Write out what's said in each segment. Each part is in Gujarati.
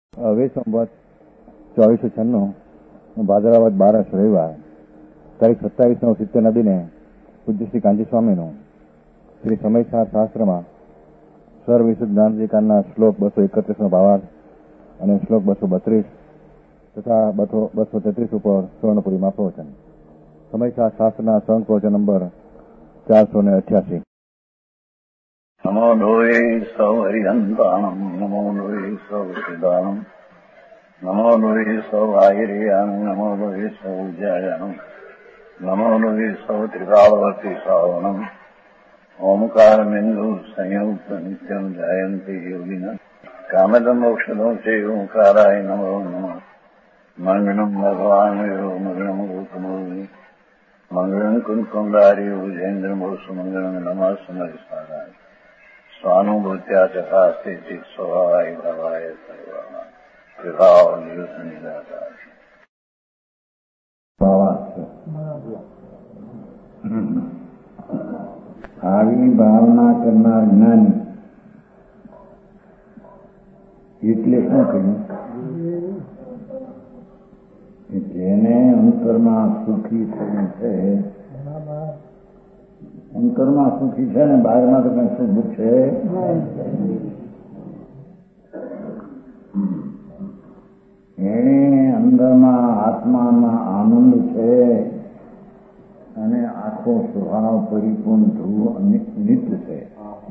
હવે સંવત 2496 ભાદરવદ 12 રવિવાર તારીખ 27/9/70 દિને પૂજ્ય શ્રી કાંજી સ્વામીનું શ્રી સમયસાર શાસ્ત્રમાં સર્વવિશુદ્ધ જ્ઞાનાધિકારના શ્લોક 231 ભાવાર્થ અને શ્લોક 232 તથા 233 ઉપર સ્વર્ણપુરીમાં પ્રવચન. સમયસાર શાસ્ત્રના સંઘ પ્રવચન નંબર 488. નમો લોહે સૌ હરિહંતાણમ નમો લોહે સૌ સિદ્ધાણમ નમો લોહે સૌ આયર્યાન નમો લોહે સૌ જયાનમ નમો લોહે સૌ ત્રિકાળવર્તી શ્રાવણમ ઓમકારમેન્દુ સંયુક્ત નિત્યમ જાયંતી યોગિના કામદમ મોક્ષદો છે ઓંકારાય નમો નમઃ. મંગળમ ભગવાન મંગળમ ગોતમોહિ મંગળમ કુંકુંડારી ઉજેન્દ્રમોસુ મંગળમ નમઃ સમયસારાય સ્વાનુભૂત્યા ચકાસ્તે ચિત સ્વભાવાય ભાવાય સર્વા વિભાવ નિયુત નિરાકાર. આવી ભાવના કરનાર જ્ઞાની એટલે શું કહ્યું? જેને અંતરમાં સુખી થયું છે, અંતરમાં સુખી છે ને બહારમાં તો કઈ સુખ દુઃખ છે. એને અંદરમાં આત્મામાં આનંદ છે અને આખો સ્વભાવ પરિપૂર્ણ ધ્રુવ નિત્ય છે.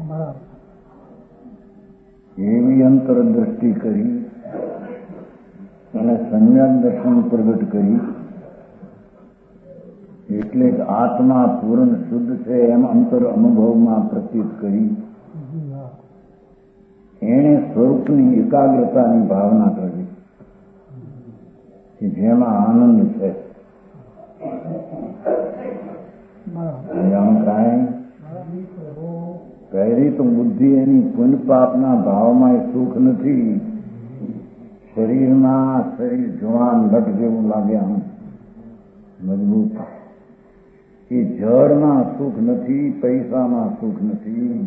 એવી અંતરદ્રષ્ટિ કરી અને સમ્યક દર્શન પ્રગટ કરી એટલે આત્મા પૂર્ણ શુદ્ધ છે એમ અંતર અનુભવમાં પ્રતીત કરી એને સ્વરૂપની એકાગ્રતાની ભાવના કરી કે જેમાં આનંદ છે. પહેલી તો બુદ્ધિ એની પુણ્ય પાપના ભાવમાં સુખ નથી. શરીરમાં શરીર જવાન લટ જેવું લાગે આમ મજબૂત. એ જળમાં સુખ નથી, પૈસામાં સુખ નથી,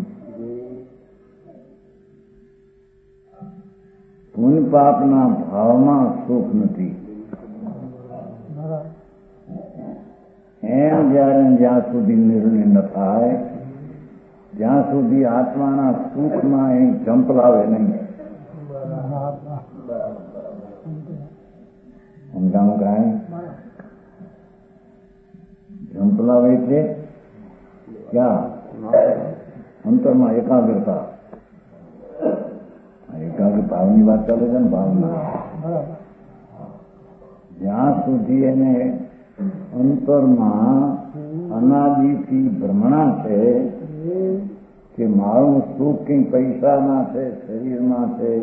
પુણ્ય પાપના ભાવમાં સુખ નથી. એમ જ્યાં સુધી નિર્ણય ન થાય ત્યાં સુધી આત્માના સુખમાં એ ચંપલાવે નહીં. સમજાણું કાંઈ? ચંપલાવે એટલે ક્યાં? અંતરમાં એકાગ્રતા. એકાગ્ર ભાવની વાત ચાલે છે ને, ભાવના. જ્યાં સુધી એને અંતરમાં અનાદિથી ભ્રમણા છે કે મારું સુખ કઈ પૈસામાં છે, શરીરમાં છે,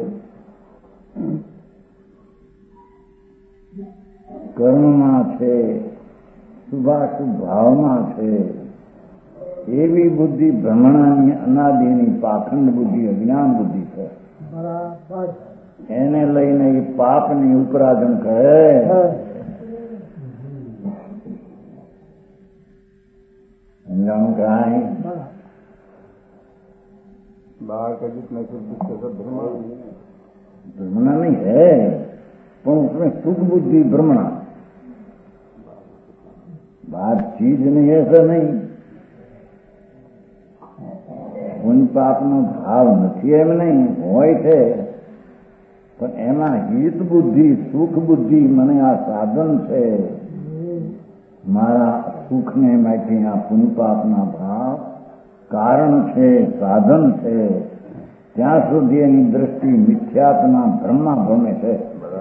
કર્મમાં છે, શુભાશુભ ભાવમાં છે, એવી બુદ્ધિ ભ્રમણાની અનાદિની પાખંડ બુદ્ધિ, અજ્ઞાન બુદ્ધિ છે. એને લઈને એ પાપની ઉપરાજન કરે. સમજાણું કાંઈ? बाहर का जितना सुख दुख सब भ्रमणा नहीं है, पर उसमें सुख बुद्धि भ्रमणा. बाहर चीज नहीं, ऐसा नहीं. પુણ્ય પાપનો ભાવ નથી એમ નહીં, હોય છે, પણ એમાં હિત બુદ્ધિ, સુખ બુદ્ધિ, મને આ સાધન છે મારા સુખને માટે, આ પુણ્ય પાપના ભાવ કારણ છે, સાધન છે, ત્યાં સુધી એની દ્રષ્ટિ મિથ્યાત્વના ભ્રમમાં ભમે છે.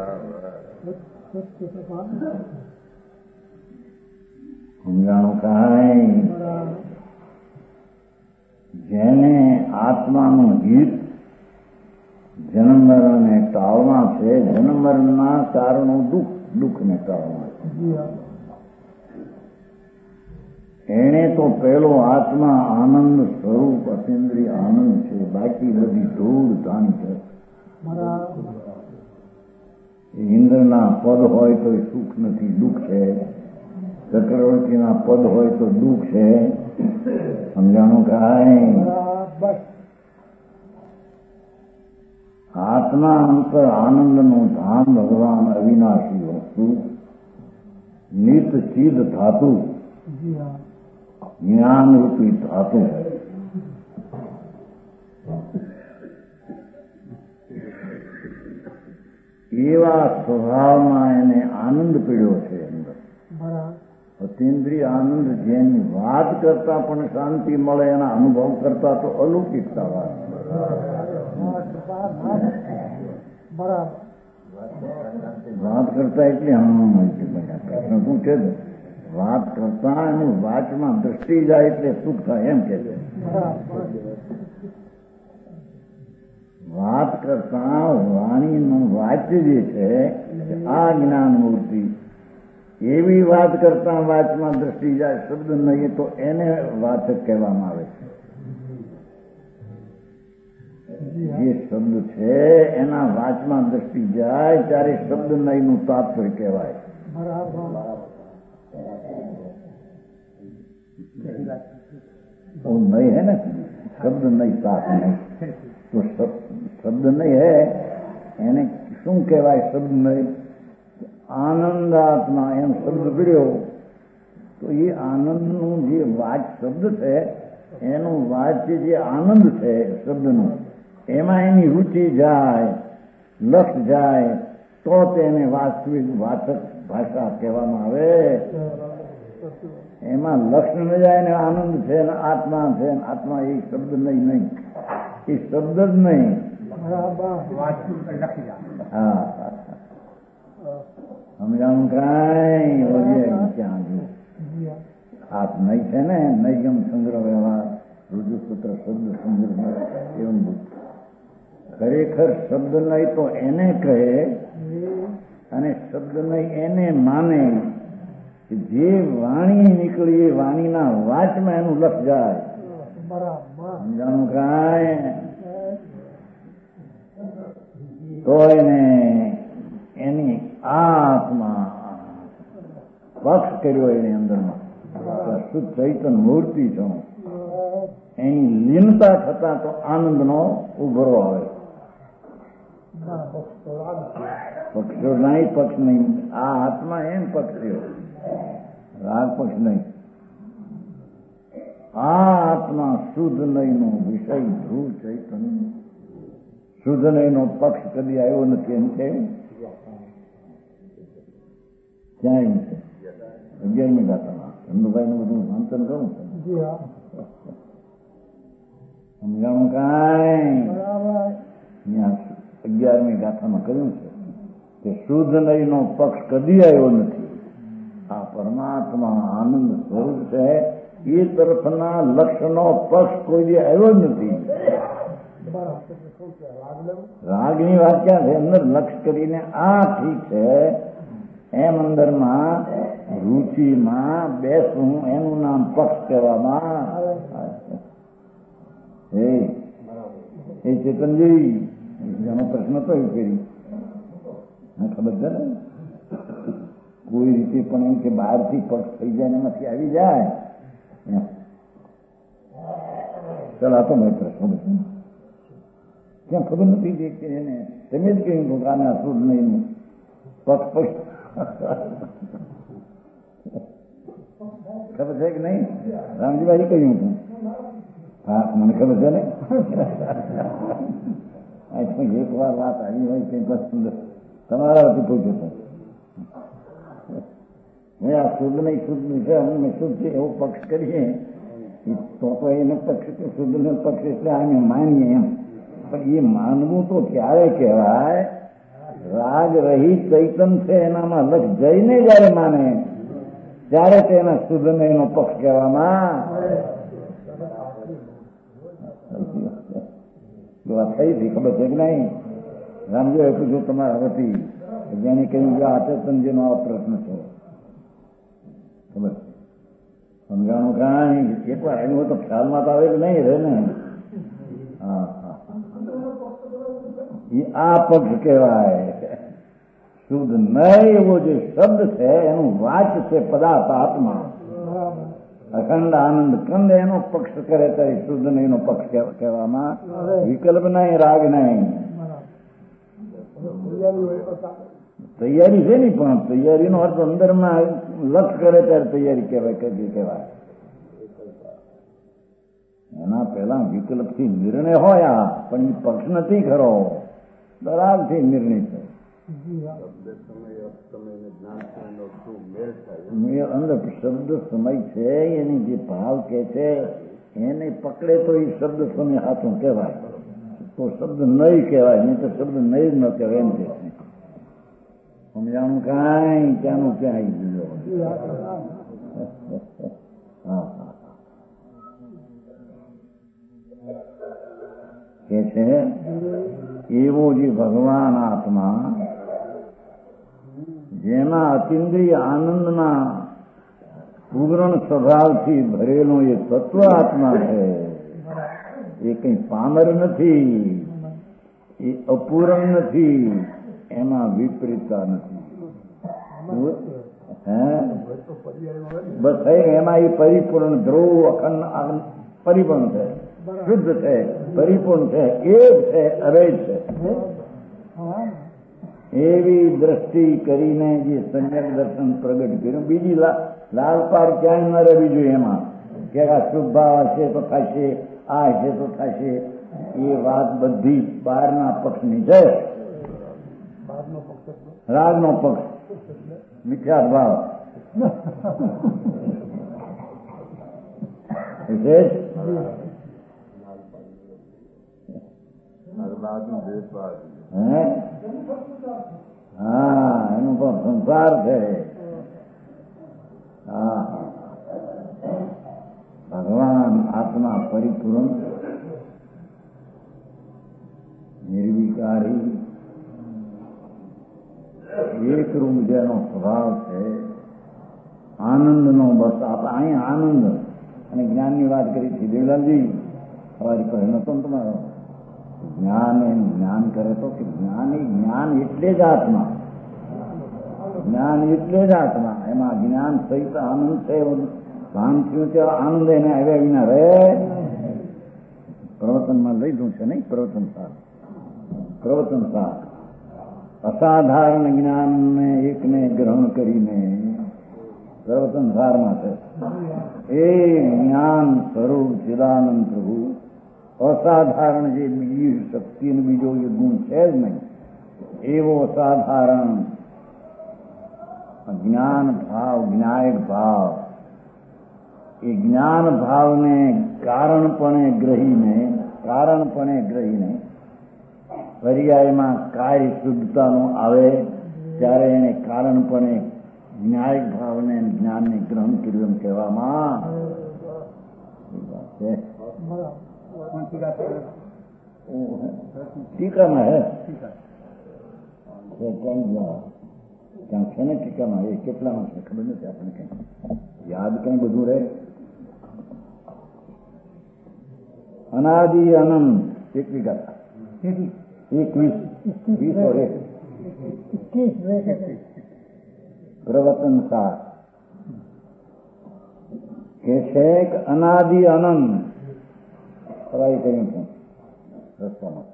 સમજાણું કાંઈ? જેને આત્માનું હિત જન્મ મરણને ટાળવા છે, જન્મ મરણના કારણો દુઃખને ટાળવા છે, એને તો પેલો આત્મા આનંદ સ્વરૂપ અતિન્દ્રિય આનંદ છે, બાકી બધી ધૂળ ધાન છે. ઇન્દ્રના પદ હોય તો સુખ નથી, દુઃખ છે. ચક્રવર્તીના પદ હોય તો દુઃખ છે. સમજાણું કાંઈ? આત્મા અંતર આનંદનું ધામ ભગવાન અવિનાશી વસ્તુ નિત ચિદ ધાતુ જ્ઞાનરૂપી ધાતુ એવા સ્વભાવમાં એને આનંદ પીડ્યો છે અંદર. અતિન્દ્રિય આનંદ જેની વાત કરતા પણ શાંતિ મળે એના અનુભવ કરતા તો અલૌકિકતા વાત કરતા એટલે પ્રશ્ન પૂછે વાત કરતા એની વાતમાં દ્રષ્ટિ જાય એટલે સુખ થાય એમ કે છે. વાત કરતા વાણીનું વાચ્ય જે છે આ જ્ઞાન મૂર્તિ એવી વાત કરતા વાચમાં દ્રષ્ટિ જાય શબ્દ નહીં તો એને વાચક કહેવામાં આવે છે. જે શબ્દ છે એના વાચમાં દ્રષ્ટિ જાય ત્યારે શબ્દ નહીંનું તાત્પર્ય કહેવાય. નહીં હે ને શબ્દ નહીં તાપ નહીં તો શબ્દ નહીં હે એને શું કહેવાય? શબ્દ નહીં આનંદાત્મા એમ શબ્દ પીડ્યો તો એ આનંદનું જે વાચ શબ્દ છે એનું વાચ્ય જે આનંદ છે શબ્દનું એમાં એની રુચિ જાય લક્ષ જાય તો તેને વાસ્તવિક વાચક ભાષા કહેવામાં આવે. એમાં લક્ષ ન જાય ને આનંદ છે ને આત્મા છે ને આત્મા એ શબ્દ નહીં એ શબ્દ જ નહીં. હા સમજાણું કઈ વળીએ ક્યાં જો હાથ નહીં છે ને નૈગમ સંગ્રહ વ્યવહાર રુજુસૂત્ર શબ્દ સંગ્રહ એવું ખરેખર શબ્દ નહીં તો એને કહે અને શબ્દ નહીં એને માને જે વાણી નીકળી એ વાણીના વાચમાં એનું લક્ષ જાય. સમજાણું કાંઈ તો એને એની આત્મા પક્ષ કર્યો એની અંદરમાં શુદ્ધ ચૈતન મૂર્તિ છો એની લીનતા થતા તો આનંદનો ઉભરો આવે. પક્ષો નહીં પક્ષ નહીં આ આત્મા એમ પક્ષ થયો રાગ પક્ષ નહીં. આ આત્મા શુદ્ધ નહીંનો વિષય ધ્રુવ ચૈતન શુદ્ધ નહીંનો પક્ષ કદી આવ્યો નથી એમ છે. ક્યાં એમ છે? 11મી ગાથામાં ચંદુભાઈ નું બધું વાંચન કરું સમજાણું કાંઈ 11મી ગાથામાં કહ્યું છે કે શુદ્ધ નહીંનો પક્ષ કદી આવ્યો નથી. આ પરમાત્મા આનંદ સ્વરૂપ છે એ તરફના લક્ષનો પક્ષ કોઈ આવ્યો જ નથી. રાગની વાત ક્યાં છે? અંદર લક્ષ કરીને આ ઠીક છે એમ અંદરમાં રુચિમાં બેસવું એનું નામ પક્ષ કહેવામાં. એ ચેતનજી એનો પ્રશ્ન તો એ કરી ખબર છે ને કોઈ રીતે પણ એમ કે બહારથી પક્ષ થઈ જાય એમાંથી આવી જાય. ચાલ આ તો મેં પ્રશ્ન ક્યાં ખબર નથી કે એને તમે જ કહ્યું કે આને અશુદ્ધ નહીં પક્ષ પક્ષ ખબર છે કે નહીં? રામજીભાઈ કહ્યું હતું. હા મને ખબર છે ને. એક વાર વાત આવી હોય કઈ પસંદ તમારાથી પૂછ્યું હતું આ શુદ્ધ નહીં શુદ્ધ છે અમે શુદ્ધ છે એવો પક્ષ કરીએ તો એને પક્ષ શુદ્ધ ને પક્ષ એટલે આને માનીએ એમ. પણ એ માનવું તો ક્યારે કહેવાય? રાગ રહિત ચૈતન છે એનામાં લક્ષ જઈને જયારે માને ત્યારે તેના શુદ્ધ નહીંનો પક્ષ કહેવામાં. વાત થઈ હતી ખબર છે કે નહીં? રામજી પૂછ્યું તમારા વતી જેને કહ્યું કે આ ચેતનજીનો આ પ્રશ્ન છે ખબર સમજાણું કાંઈ એક વાર આવ્યું હોય તો ખ્યાલમાં તો આવે કે નહીં રહે ને. હા એ આ પક્ષ કહેવાય. શુદ્ધ નહીં એવો જે શબ્દ છે એનું વાચ છે પદાર્થ આત્મા અખંડ આનંદ કંદ એનો પક્ષ કરે તો શુદ્ધ નહીં નો પક્ષ કહેવામાં. વિકલ્પ નહીં રાગ નહીં તૈયારી છે ને, પણ તૈયારીનો અર્થ અંદરમાં લક્ષ કરે ત્યારે તૈયારી કહેવાય. એના પહેલા વિકલ્પથી નિર્ણય હોય, પણ એ પક્ષ નથી ખરો, બરાબરથી નિર્ણય છે. અંદર શબ્દ સમય છે, એની જે ભાવ કે છે એને પકડે તો એ શબ્દ સમય હાથું કહેવાય, તો શબ્દ નહીં કહેવાય, નહીં તો શબ્દ નહીં ન કહેવાય. એમ કે સમજાણું કાંઈ ક્યાંનું ક્યાં આવી ગયો. હા કે છે એવો જે ભગવાન આત્મા જેના અતિન્દ્રિય આનંદના પૂર્ણ સ્વભાવથી ભરેલો એ તત્વ આત્મા છે, એ કઈ પામર નથી, એ અપૂર્ણ નથી, એમાં વિપરીતતા નથી. બસ એમાં એ પરિપૂર્ણ ધ્રુવ અખંડ પરિપૂર્ણ છે, શુદ્ધ છે, પરિપૂર્ણ છે, એક છે, અભેદ છે. એવી દ્રષ્ટિ કરીને જે સમ્યક દર્શન પ્રગટ કર્યું, બીજી લાલ પાર ક્યાંય ન રહેવી જોઈએ એમાં કે આ શુભ ભાવ હશે તો થશે, આ હશે તો થશે. એ વાત બધી બહારના પક્ષની છે, રાગનો પક્ષ, મિથ્યા ભાવ. હા, એનું પણ સંસાર છે. હા, ભગવાન આત્મા પરિપૂર્ણ, નિર્વિકારી, એકરૂપ જેનો સ્વભાવ છે, આનંદનો. બસ આપણે અહીં આનંદ અને જ્ઞાનની વાત કરી હતી દેવલાલજી, સવારી પર નતો તમારો. જ્ઞાન કરે તો કે જ્ઞાન એટલે જ આત્મા, જ્ઞાન એટલે જ આત્મા. એમાં જ્ઞાન સહિત આનંદ છે, ભાન થયું છે, આનંદ એને આવ્યા વિના રહે. પ્રવચનમાં લીધું છે નહીં, પ્રવચન સાર અસાધારણ જ્ઞાનને એકને ગ્રહણ કરીને પ્રવચન સારમાં છે. એ જ્ઞાન સ્વરૂપ ચિદાનંદ પ્રભુ અસાધારણ, જે બીજી શક્તિ બીજો એ ગુણ છે જ નહીં, એવો અસાધારણ જ્ઞાન ભાવ, જ્ઞાયક ભાવ. એ જ્ઞાન ભાવને કારણપણે ગ્રહીને પર્યાયમાં કાર્ય શુદ્ધતાનું આવે ત્યારે એને કારણપણે જ્ઞાયક ભાવને જ્ઞાનને ગ્રહણ કર્યું એમ કહેવામાં ટીકામાં હે ક્યાં છે ને ટીકામાં. એ કેટલામાં છે ખબર નથી આપણને, કઈ યાદ કઈ બધું રહે. અનાદિ અનંત એક વિગત 21 પ્રવચન સાર કે છે અનાદિ અનંત સવાઈ કર્યું છે રસ્તામાં.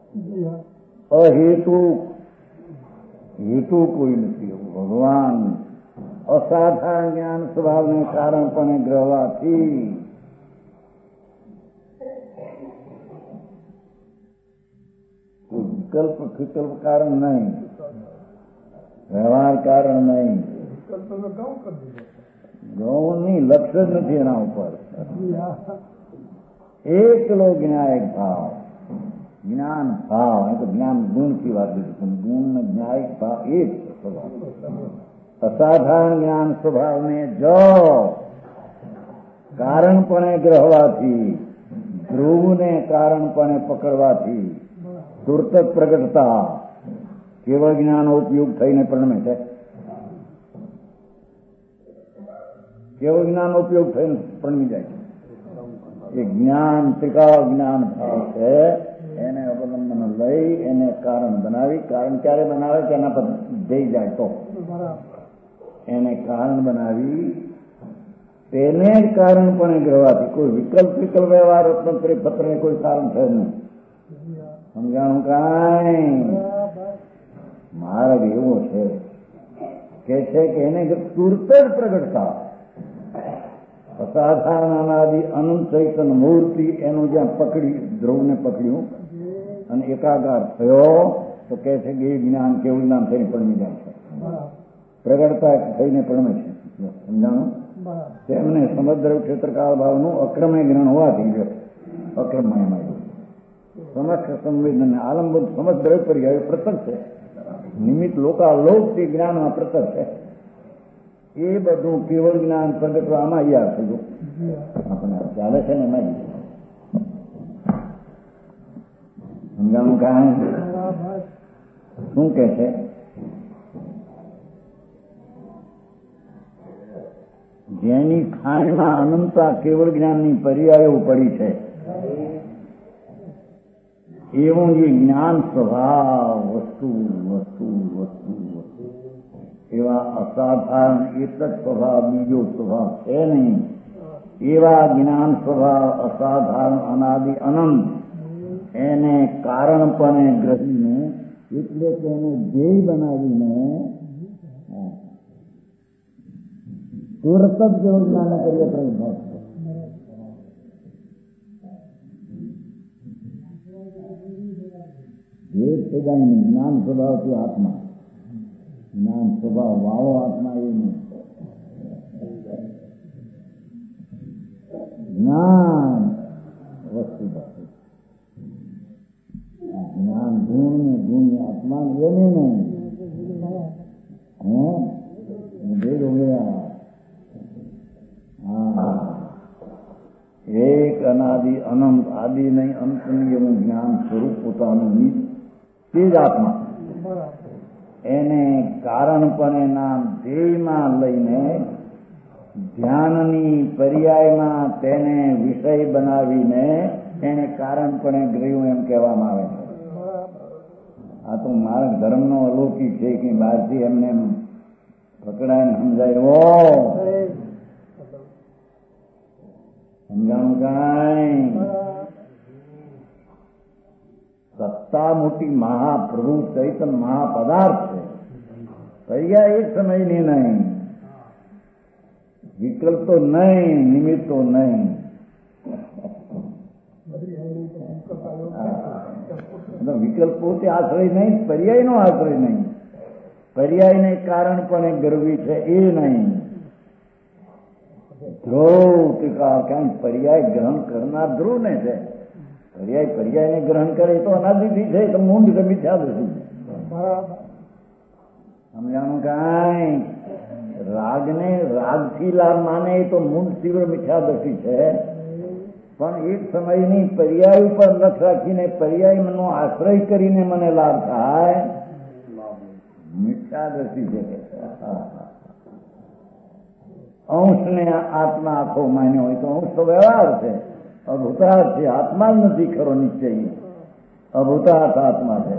હેતુ કોઈ નથી. ભગવાન અસાધારણ જ્ઞાન સ્વભાવને કારણપણે ગ્રહવાથી વિકલ્પ કારણ નહીં, વ્યવહાર કારણ નહીં, ગૌણની લક્ષ્ય જ નથી એના ઉપર. એકલો જ્ઞાયક ભાવ, જ્ઞાન ભાવ, એ તો જ્ઞાન ગુણથી વાત લીધી, પણ ગુણ ને જ્ઞાયક ભાવ એક સ્વભાવ. અસાધારણ જ્ઞાન સ્વભાવને જો કારણપણે ગ્રહવાથી, ધ્રુવને કારણપણે પકડવાથી તુરત પ્રગટતા કેવળ જ્ઞાન ઉપયોગ થઈને પરિણમે છે. કેવળ જ્ઞાન ઉપયોગ થઈને પરિણમી જાય છે. એ જ્ઞાન ત્રિકાળ જ્ઞાન ભાવ છે, એને અવલંબન લઈ એને કારણ બનાવી. કારણ ક્યારે બનાવે કે એના પર જઈ જાય તો એને કારણ બનાવી, તેને જ કારણપણે ગ્રહવાથી કોઈ વિકલ્પ વ્યવહાર પત્રને કોઈ કારણ છે નહીં. સમજાણું કાંઈ? એવો છે કે એને તુરત જ પ્રગટતા અસાધારણ અનાદિ અનંત ચૈતન મૂર્તિ એનું જ્યાં પકડી ધ્રુવને પકડ્યું અને એકાકાર થયો તો કહે છે કે એ જ્ઞાન કેવું જ્ઞાન થઈને પડમી જાય છે, પ્રગટતા થઈને પડમે છે. સમજાણું? તેમને સમદ્ર ક્ષેત્રકાળ ભાવનું અક્રમય જ્ઞાન હોવાથી અક્રમયમાં સમક્ષ સંવેદન આલંબન સમદ્ર પર્યાય પ્રતક છે. નિમિત્ત લોકાલોક તે જ્ઞાનમાં પ્રતક છે. એ બધું કેવળ જ્ઞાન પ્રગટવામાં યાદ થયું આપણે ચાલે છે ને એમાં સમજાણું કાંઈ શું કે છે? જેની ખાણમાં અનંતા કેવળ જ્ઞાનની પર્યાયો પડી છે એવું જે જ્ઞાન સ્વભાવ વસ્તુ વસ્તુ વસ્તુ વસ્તુ એવા અસાધારણ એક જ સ્વભાવ બીજો સ્વભાવ છે નહીં. એવા જ્ઞાન સ્વભાવ અસાધારણ અનાદિ અનંત એને કારણપણે ગ્રહીને એટલે કે એને ધ્યેય બનાવીને તુરત જ જેવું જ્ઞાન કરીએ પ્રયત્ન એક થઈ જાય નહીં. જ્ઞાન સ્વભાવથી આત્મા, જ્ઞાન સ્વભાવ વાળો આત્મા એ નહીં. જ્ઞાન વસ્તુ જ્ઞાન ગુણ ને ગુણ આત્મા એને નહીં. ભેદ હો ગયા. એક અનાદિ અનંત આદિ નહીં અંતની એનું જ્ઞાન સ્વરૂપ પોતાનું તે જ આત્મા એને કારણપણે નામ ધ્યેયમાં લઈને ધ્યાનની પર્યાયમાં તેને વિષય બનાવીને એને કારણપણે ગ્રહ્યું એમ કહેવામાં આવે છે. આ તો મારા ધર્મનો અલૌકિક છે કે બહારથી એમને પકડાય સમજાય સમજાણું કાંઈ? સત્તા મોટી મહાપ્રભુ ચૈતન મહાપદાર્થ છે. પર્યાય એક સમયની નહીં, વિકલ્પો નહીં, નિમિત્તો નહીં. વિકલ્પો તે આશ્રય નહીં, પર્યાય નો આશ્રય નહીં. પર્યાયને કારણપણે ગરવી છે એ નહીં. ધ્રુવ ટીકા ક્યાંય પર્યાય ગ્રહણ કરનાર ધ્રુવ ને છે. પર્યાયને ગ્રહણ કરે તો અનાદિથી છે તો મૂંડ મિથ્યા દર્શી. સમજાણું કાંઈ? રાગને રાગથી લાભ માને તો મૂંડ તીવ્ર મિથ્યાદર્શી છે. પણ એક સમયની પર્યાય ઉપર લક્ષ રાખીને પર્યાયનો આશ્રય કરીને મને લાભ થાય મિથ્યાદર્શી છે. અંશને આત્મા આખો માન્યો હોય તો અંશ તો વ્યવહાર છે, અભૂતાર્થ છે. આત્મા જ નથી ખરો નિશ્ચય, અભૂતાર્થ આત્મા છે.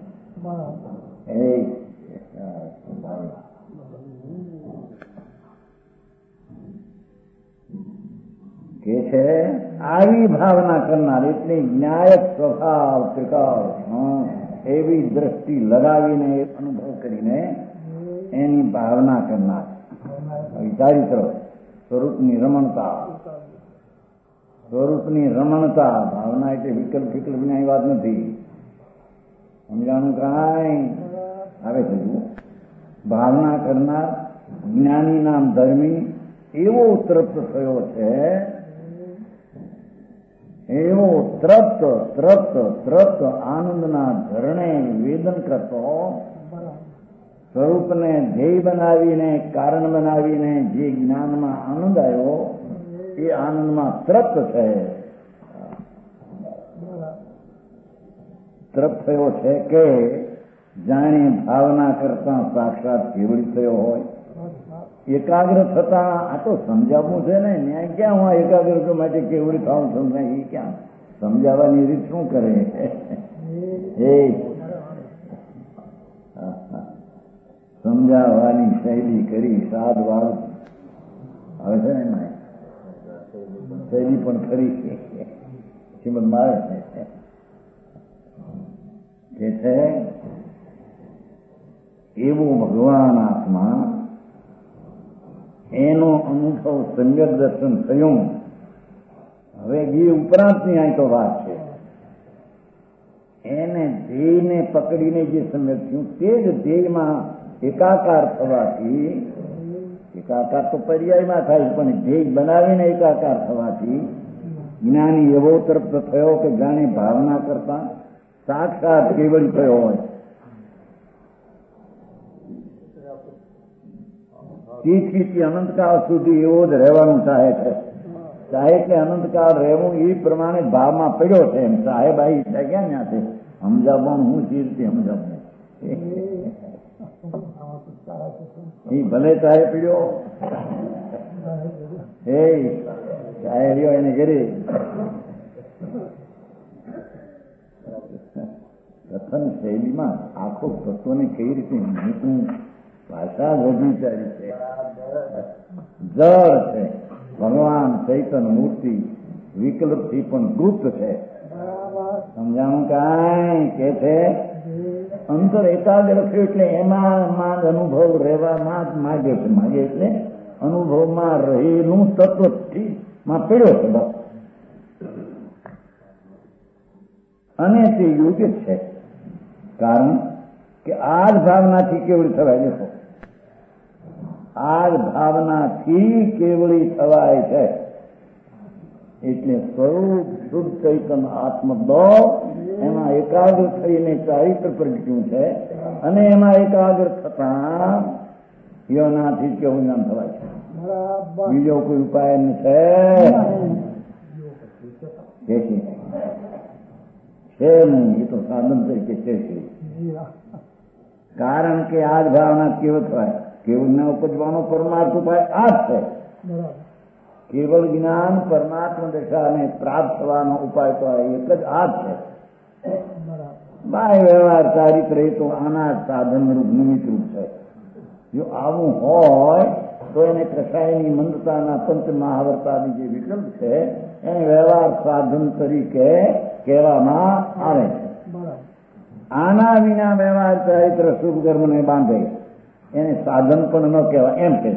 કે છે આવી ભાવના કરનાર એટલે ન્યાયક સ્વભાવ ત્રિકાળ એવી દ્રષ્ટિ લગાવીને અનુભવ કરીને એની ભાવના કરનાર. વિચારી કરો સ્વરૂપની રમણતા, સ્વરૂપની રમણતા. ભાવના એટલે વિકલ્પ વિકલ્પની વાત નથી. સમજાણું કાંઈ? આવે છે ભાવના કરનાર જ્ઞાની નામ ધર્મી એવો તૃપ્ત થયો છે, એવો તૃપ્ત તૃપ્ત તૃપ્ત આનંદના ધરણે વેદન કરતો સ્વરૂપને ધ્યેય બનાવીને કારણ બનાવીને જે જ્ઞાનમાં આનંદ આવ્યો એ આનંદમાં તૃપ્ત છે. તૃપ્ત થયો છે કે જાણે ભાવના કરતા સાક્ષાત કેવડી થયો હોય. એકાગ્ર થતા આ તો સમજાવવું છે ને, ન્યાય ક્યાં હું એકાગ્ર માટે કેવડી થાઉં સમજાય એ ક્યાં? સમજાવવાની રીત શું કરે? સમજાવવાની શૈલી કરી સાદ વાદ આવે છે ને એમાં શૈલી પણ ખરી શ્રીમદ મારે છે કે છે એવું ભગવાન આત્મા એનો અનુભવ સંગત દર્શન થયું. હવે એ ઉપરાંતની અહીં તો વાત છે. એને ધ્યેયને પકડીને જે સંગત થયું તે જ ધ્યેયમાં એકાકાર થવાથી, એકાકાર તો પર્યાયમાં થાય પણ ધ્યેય બનાવીને એકાકાર થવાથી જ્ઞાની એવો તરફ થયો કે જાણે ભાવના કરતા સાક્ષાત કેવળ થયો હોય. તેથી અનંતકાળ સુધી એવો જ રહેવાનું ચાહે છે. ચાહે કે અનંતકાળ રહેવું એ પ્રમાણે ભાવમાં પડ્યો છે. એમ સાહેબ આવી ક્યાં ત્યાં છે સમજાવવાનું હું જે રીતે સમજાવું એ ભલે ચાહે પડ્યો એ ચાહે રહ્યો એને ઘરે કથન શૈલીમાં આખો તત્વને કઈ રીતે મૂકવું ભાષા વધુ સારી છે. જળ છે ભગવાન ચૈતન્ય મૂર્તિ વિકલ્પથી પણ ગુપ્ત છે. સમજાણું કાંઈ કે છે અંતર એકાગ્ર થયું એટલે એમાં જ અનુભવ રહેવામાં જ માગે છે. માગે એટલે અનુભવમાં રહેલું તત્વ માં પડ્યો છે બસ. અને તે યોગ્ય છે કારણ કે આ જ ભાવનાથી કેવળી થવાય. દેખો આ જ ભાવનાથી કેવળી થવાય છે. એટલે સ્વરૂપ શુદ્ધ ચૈતન્ય આત્મદો એમાં એકાગ્ર થઈને ચારિત્ર પ્રગટ્યું છે અને એમાં એકાગ્ર થતા યોનાથી કેવું જ્ઞાન થવાય છે. બીજો કોઈ ઉપાય છે નહીં. એ તો સાધન તરીકે છે. કારણ કે આ જ ભાવના કેવું થવાય. કેવળ ના ઉપજવાનો પરમાર્થ ઉપાય આ જ છે. કેવળ જ્ઞાન પરમાત્મા દશાને પ્રાપ્ત થવાનો ઉપાય તો એક જ આ જ છે. બાહ્ય વ્યવહાર ચારિત્ર એ તો આના સાધન રૂપ નિમિત્ત રૂપ છે. જો આવું હોય તો એને કસાયની મંદતાના પંચ મહાવર્તાની જે વિકલ્પ છે એને વ્યવહાર સાધન તરીકે કહેવામાં આવે છે. આના વિના વ્યવહાર ચારિત્ર શુભ કર્મને બાંધે એને સાધન પણ ન કહેવાય એમ કે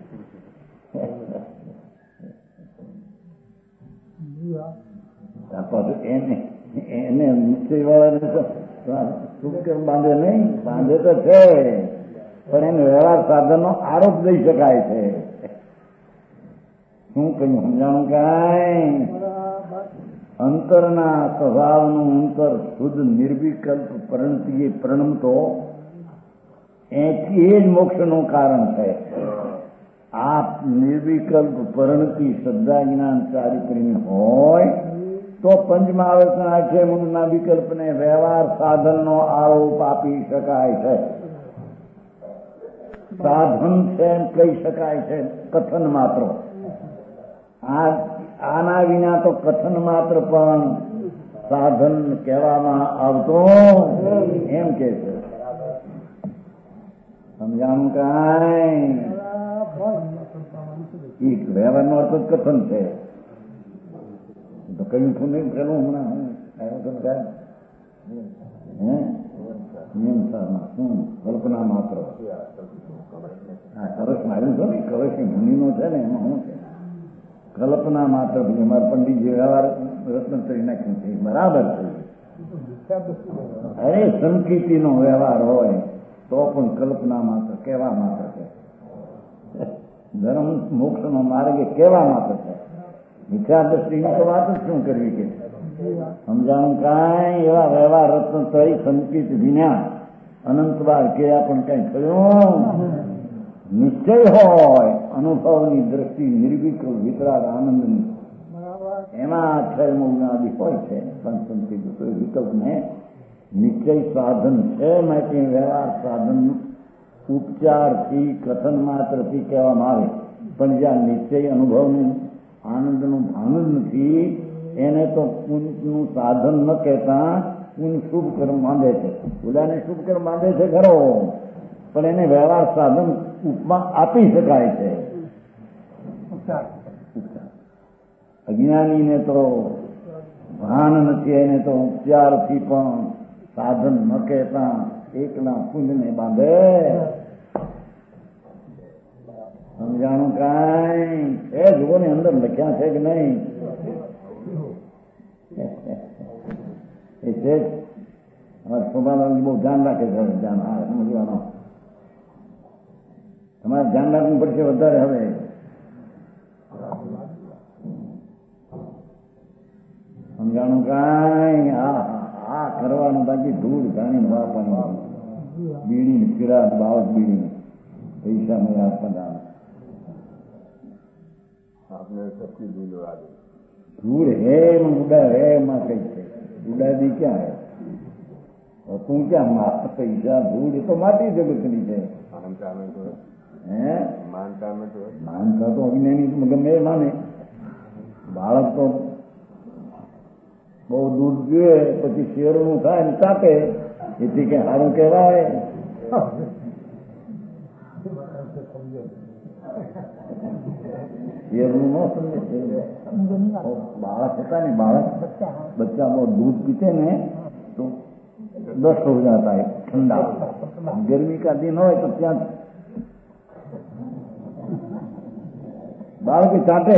એને નિશ્ચય વાળા શુભ કર્મ બાંધે નહીં. બાંધે તો છે પણ એને વ્યવહાર સાધનનો આરોપ દઈ શકાય છે. શું કહ્યું સમજાણું કાંઈ? અંતરના સ્વભાવનું અંતર શુદ્ધ નિર્વિકલ્પ પરણતીએ પ્રણમતો એથી એ જ મોક્ષનું કારણ છે. આ નિર્વિકલ્પ પરણતી શ્રદ્ધા જ્ઞાન ચારિત્ર્યની હોય તો પંચમહાવર્તના આખે મૂળના વિકલ્પને વ્યવહાર સાધનનો આરોપ આપી શકાય છે. સાધન છે એમ કહી શકાય છે કથન માત્ર. આના વિના તો કથન માત્ર પણ સાધન કહેવામાં આવતો એમ કે છે. સમજાણું કાંઈ? એક વ્યવહારનો અર્થ જ કથન છે. તો કયું છું નહીં પેલું હમણાં શું કલ્પના માત્ર કળશમાં આવ્યું છે ને કળશ મુનિનો છે ને એમાં શું છે કલ્પના માત્ર. અમારા પંડિતજી વ્યવહાર રત્ન કરી નાખ્યું છે બરાબર છે. અરે સંકિતિનો વ્યવહાર હોય તો પણ કલ્પના માત્ર કહેવા માત્ર છે. ધર્મ મોક્ષનો માર્ગ એ કહેવા માત્ર છે. વિચાર દ્રષ્ટિની તો વાત જ શું કરવી કે સમજાણું કાંઈ? એવા વ્યવહાર રત્ન થઈ સંકિત વિના અનંતવાર કયા પણ કઈ થયું નિશ્ચય હોય અનુભવની દ્રષ્ટિ નિર્વિકલ્પ વિતરાગ આનંદની એમાં અક્ષય મૌનાદિ હોય છે. પણ વિકલ્પને નિશ્ચય સાધન છે. માટે વ્યવહાર સાધન ઉપચારથી કથન માત્રથી કહેવામાં આવે. પણ જ્યાં નિશ્ચય અનુભવનું આનંદનું ભાન જ નથી એને તો પુણ્યનું સાધન ન કહેતા પુણ્ય શુભ કર્મ બાંધે છે. ઓલાને શુભ કર્મ બાંધે છે ખરો પણ એને વ્યવહાર સાધન ઉપમા આપી શકાય છે. અજ્ઞાનીને તો ભાન નથી એને તો ઉપચારથી પણ સાધન ન કહેતા એકલા કુંજને બાંધે. સમજાણું કાંઈ છે જુઓ ને અંદર લખ્યા છે કે નહીં? એ છે અમારે સ્વભાવ બહુ ધ્યાન રાખે છે. ધ્યાન સમજવાનું તમારે ધ્યાન રાખવું પડશે વધારે. હવે સમજાણું કાંઈ આ કરવાનું બાકી ધૂળ જાણી વાપરવાનું. બીડી ફિરાત બાવત બીડી પૈસા મેં આપવાના धूल है उड़ा है माँ कैसे उड़ा दी क्या है और तू क्या माता पैसा धूल तो माटी जगत नहीं है. मानता तो अज्ञानी तो गमे माने. बालक तो બહુ દૂધ પીએ પછી શેરનું થાય ને ચાપે એથી કે સારું કહેવાય. શેરનું ન સમજે. બાળક હતા ને બાળક बच्चा वो दूध पीते ने तो दस्त हो जाता है ठंडा. गर्मी का दिन हो तो क्या बाल के चाटे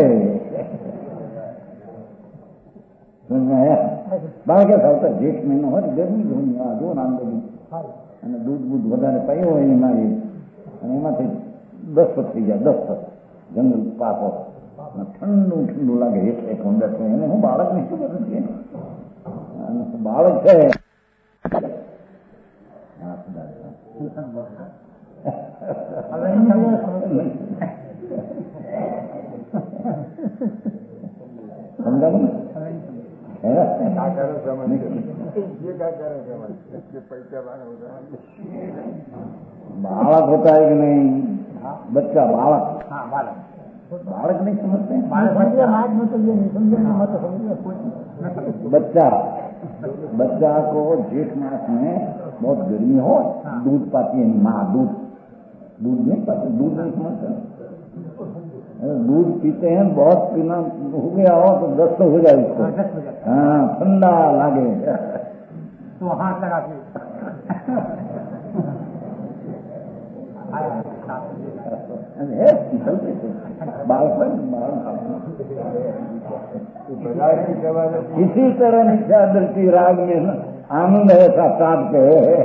બાળ કે થતા જેઠ મહિનો હોય ગરમી ધોની જો નામ બધી અને દૂધ બૂધ વધારે પાયું હોય એમાં અને એમાંથી દસ્ત થઈ જાય. દસ્ત જંગલ પાકો ઠંડુ ઠંડુ લાગે એટલે ઠંડક એને હું બાળક ને ખબર નથી. બાળક છે સમજાવું ને बालक होता है कि नहीं? बच्चा बालक. बालक नहीं समझते. बच्चा को जेठ मास में बहुत गर्मी हो दूध पाती है माँ. दूध नहीं पाती. दूध नहीं समझते. दूध पीते हैं बहुत पीना हो गया हो तो दस्त हो जाए उसको. हाँ ठंडा लागे तो हाथ लगा के इसी तरह निशा दृष्टि राग में आनंद है साक्षात पे.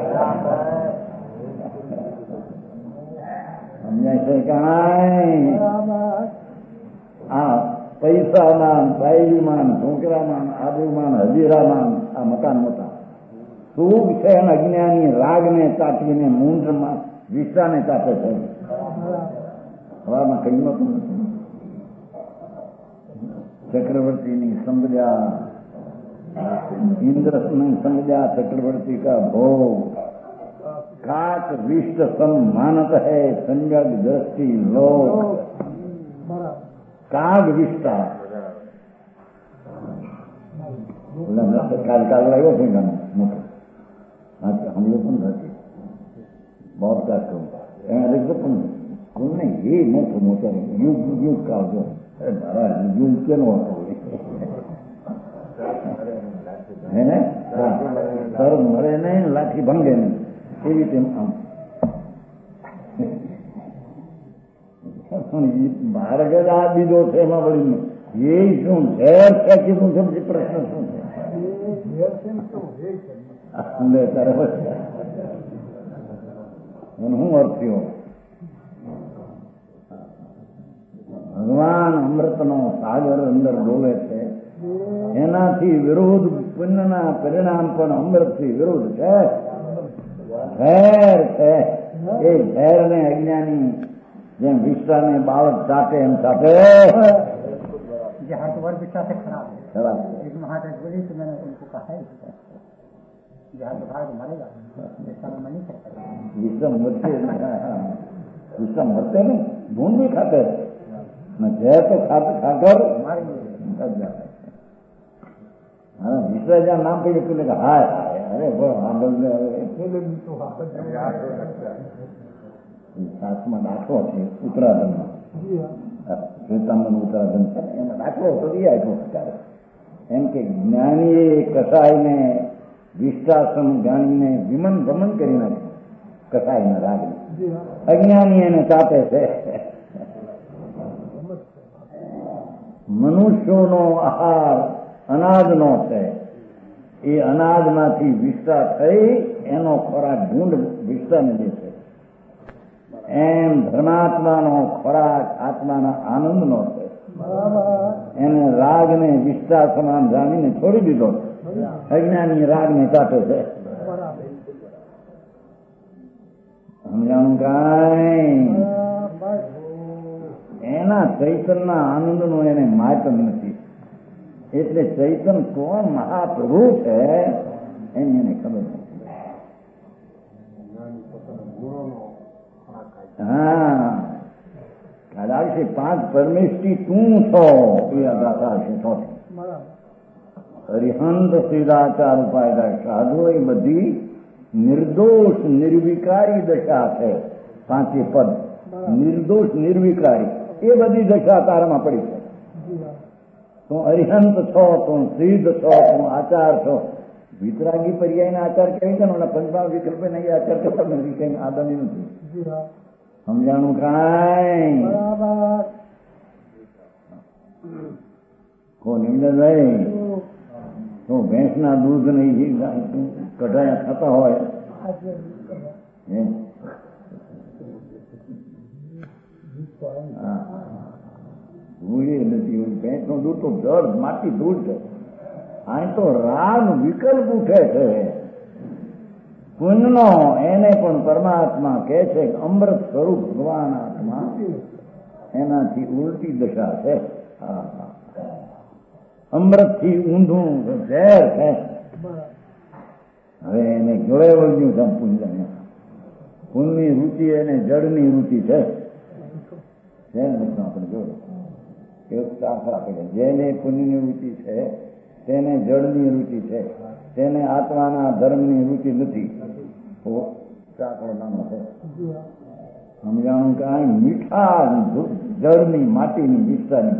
ऐसे कहा પૈસા માન બાયરી માન છોકરા માન આબુ માન હજીરા માન આ મકાન મોટા સુખ છે અને અજ્ઞાની રાગને ચાટીને મૂંઢમાં વિષાને ચાટે છે. હવામાં કઈ નતું. ચક્રવર્તીની સમજ્યા इंद्रस्मन संज्ञा चक्रवर्ती का भोग काक विष्ट सम्मानत है संजग दृष्टि लोक काग विष्टा काल काल लगे थे गाना मोटा हम लोग पण रहते बहुत काट करूँ कौन नहीं ये मोटो मोटा युग युग काल जो महाराज युग के नो है ना सर मरे नहीं लाठी भंगे नहीं ये भी बाहर गया बीजो थे बड़ी ये शू झेर है कि प्रश्न शू हूँ अर्थी भगवान अमृत नो सागर अंदर बोले थे एनाथी विरोध पुण्यना परिणाम पण अमृत थी विरोध है झेर है ये झेर ने अज्ञानी जेम विश्वा ने बालक चाटे एम चाटे हाथ वर्ग विश्वा से खराब है एक महाराज बोली तो मैंने उनको कहा है जहाँ तो भाग मरेगा विश्वा में नहीं सकता विश्वा मरते नहीं भून भी खाते न जय तो खाकर विश्वा जहाँ नाम पे तुमने कहा हाय अरे वो आंदोलन સાતમા દાખલો છે ઉત્તરાધનમાં શ્વેતાંબરનો ઉત્તરાધન છે એમાં દાખલો હતો એ આપ્યો પ્રકાર એમ કે જ્ઞાનીએ કસાઈને વિષ્ટાશ્રમ જાણીને વિમન ગમન કરી નાખે કસાયના રાગને. અજ્ઞાની એને ચાપે છે. મનુષ્યોનો આહાર અનાજનો છે. એ અનાજમાંથી વિષ્ટા થઈ એનો ખોરાક ઢૂંઢ વિષ્ટાને દે છે. એમ ધર્માત્માનો ખોરાક આત્માના આનંદનો છે. એને રાગને વિષ્ટા સમાન જાણીને છોડી દીધો. અજ્ઞાની રાગને કાપે છે. સમજાણું કાંઈ? એના ચૈતનના આનંદનો એને માતમ નથી. એટલે ચૈતન કોણ મહાપ્રભુ છે એની એને ખબર નથી. હા, આવશે 5 પરમેષ્ઠી તું છો એ ગાથા છે. હરિહંત સીધાચાર ઉપાય સાધુ એ બધી નિર્દોષ નિર્વિકારી દશા છે. 5 પદ નિર્દોષ નિર્વિકારી એ બધી દશા તારામાં પડી છે. તું અરિહંત છો, તું સિદ્ધ છો, તું આચાર છો. વિતરાગી પર્યાયના આચાર કેવી છે ને પંચમા વિકલ્પ નહીં આચાર કરતા નથી, કઈ આદમી નથી. સમજાણું કાંઈ? કોણ ભાઈ તો ભેંસના દૂધ નહીં કઢાયા થતા હોય નથી. ભેંસનું દૂધ તો જળ માટી દૂધ છે. અહીં તો રાગ વિકલ્પ ઉઠે છે. પુણ્યનો એને પણ પરમાત્મા કહે છે કે અમૃત સ્વરૂપ ભગવાન આત્મા એનાથી ઉલટી દશા છે. અમૃતથી ઊંધું ઝેર છે. હવે એને જોડે વળ્યું છે પુણ્યને. પુણ્યની રુચિ એને જળની રુચિ છે. આપણે જોડે જેને પુણ્યની રુચિ છે તેને જળની રુચિ છે. તેને આત્માના ધર્મની રુચિ નથી. ચાકડો નાનો છે. સમજાણું કે આ મીઠા જળની માટીની વિસ્તારની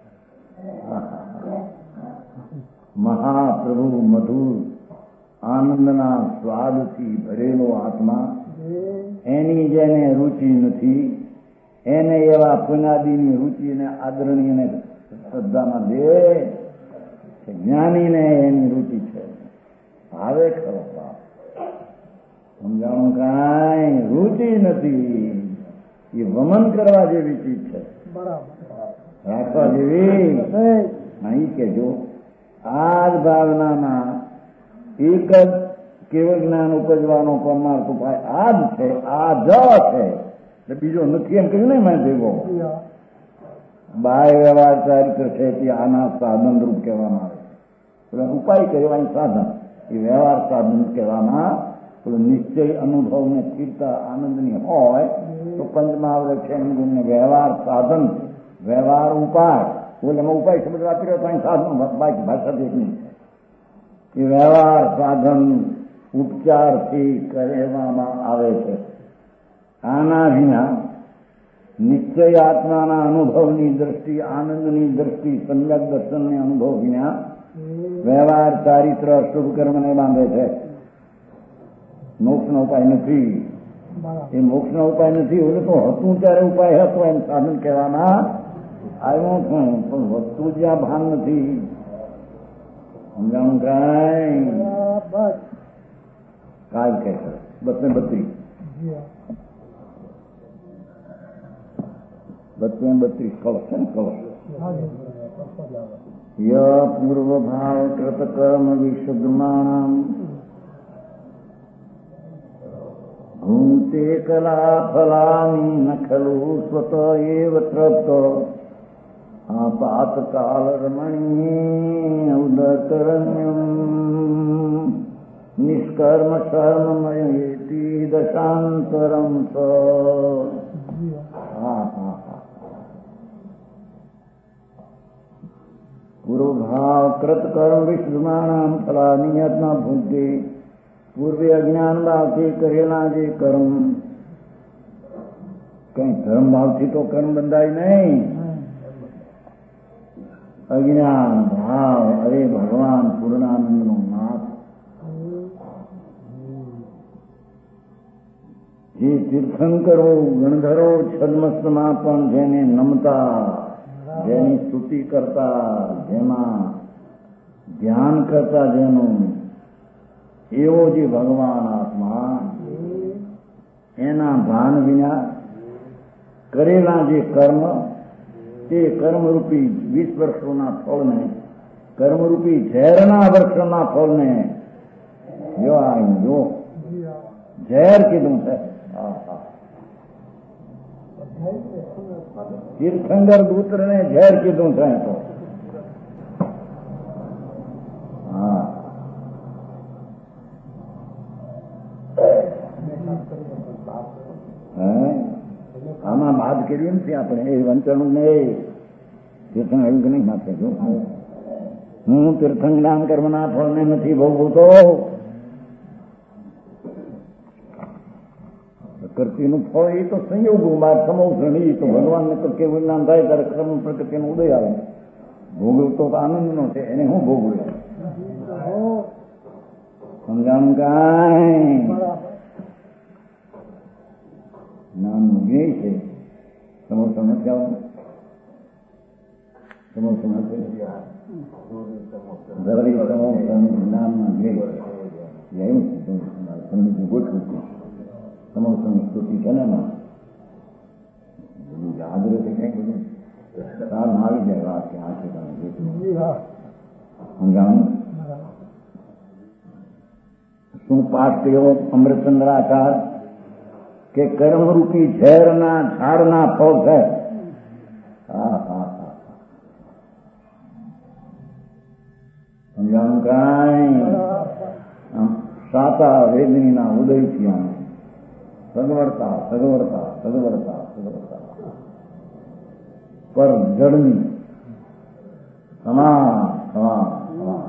મહાપ્રભુ મધુર આનંદના સ્વાદથી ભરેલો આત્મા એની જેને રુચિ નથી એને એવા પુનાદીની રુચિને આદરણીય ને શ્રદ્ધામાં દે. જ્ઞાનીને એની રુચિ છે. ભાવે ખરો સમજાણું કાંઈ? રુચિ નથી. એ વમન કરવા જેવી ચીજ છે. રાખવા જેવી નહીં. કે જો આ જ ભાવનામાં એક જ કેવળ જ્ઞાન ઉપજવાનો પરમાર્થ ઉપાય આ જ છે. આ જ છે. બીજો નથી એમ કહ્યું ને મેં ભેગો. બાહ્ય વ્યવહાર ચારિત્ર છે તે આના સાધન રૂપ કહેવામાં આવે. ઉપાય કહેવાય સાધન. એ વ્યવહાર સાધન કહેવામાં નિશ્ચય અનુભવ ને સ્થિરતા આનંદની હોય તો પંચમહાવૃત છે એમ વ્યવહાર સાધન વ્યવહાર ઉપાય. એમાં ઉપાય શબ્દ વાપરી રહ્યો તો સાધન બાકી ભાષા દેખની એ વ્યવહાર સાધન ઉપચારથી કહેવામાં આવે છે. આના વિના નિશ્ચય આત્માના અનુભવની દ્રષ્ટિ આનંદની દ્રષ્ટિ સમ્યક દર્શનને અનુભવ વિના વ્યવહાર ચારિત્ર શુભ કર્મને બાંધે છે. મોક્ષનો ઉપાય નથી. એ મોક્ષનો ઉપાય નથી. ઓલું તો હતું ત્યારે ઉપાય હતો એમ સાધન કહેવામાં આવ્યું છું. પણ વસ્તુ જ્યાં ભાન નથી. સમજાણું કાંઈ? કાલ કહે છે 32 કળશ છે ને કળશ. ય પૂર્વ ભાવ કૃત કર્મ વિશુદ્ધમાણમ ભૂંતે કલા ફલાની ન ખલુ સ્વત એવ તૃપ્તો આપાતકાલ રમણીય ઉદકરણ્યમ નિષ્કર્મ શર્મમયેતિ દશાંતરમ સ. પૂર્વભાવ કૃત કર્મ વિશુદ્ધમાણમ ફલાની યત્ના ભૂંતે પૂર્વે અજ્ઞાન ભાવથી કરેલા જે કર્મ. કઈ ધર્મ ભાવથી તો કર્મ બંધાય નહીં. અજ્ઞાન ભાવ અરે ભગવાન પૂર્ણાનંદ નો નાથ જે તીર્થંકરો ગણધરો છદ્મસ્તમાં પણ જેને નમતા, જેની સ્તુતિ કરતા, જેમાં ધ્યાન કરતા, જેનું એવો જે ભગવાન આત્મા એના ભાન વિના કરેલા જે કર્મ, તે કર્મરૂપી 20 વર્ષોના ફળને, કર્મરૂપી ઝેરના વર્ષોના ફળને જો ઝેર કીધું છે. તીર્થંકર દૂતને ઝેર કીધું છે. તો હા, આમાં બાદ કર્યું નથી આપણે. એ વંચનું ને તીર્થંગ આવ્યું કે નહીં માથે જો હું તીર્થંગ નામ કર્મના ફળને નથી ભોગવતો. પ્રકૃતિનું ફળ એ તો સંયોગો બાદ સમોષણ, એ તો ભગવાનને કે વિજ્ઞાન થાય ત્યારે કર્મ પ્રકૃતિનો ઉદય આવે. ભોગવતો તો આનંદનો છે, એને હું ભોગવું સમજાણું કાંઈ નામનું જ્ઞેય છે. સમોસણ નથી આવતું, સમોસણ નથી નામના જ્ઞેય ગોઠવું છું. સમોસણની સ્તુતિ છે ને યાદ રહેશે કઈ બધું સાર આવી જાય વાત કે આ છે સમજાણું. શું પાઠ કર્યો અમૃતચંદ્રાકાર કે કર્મરૂપી ઝેરના ઝાડના ફળ છે. સમજાણું કાંઈ સાતા વેદનીના ઉદયથી આમ સગવડતા સગવડતા સગવડતા સગવડતા પર જળની સમાન સમાન સમાન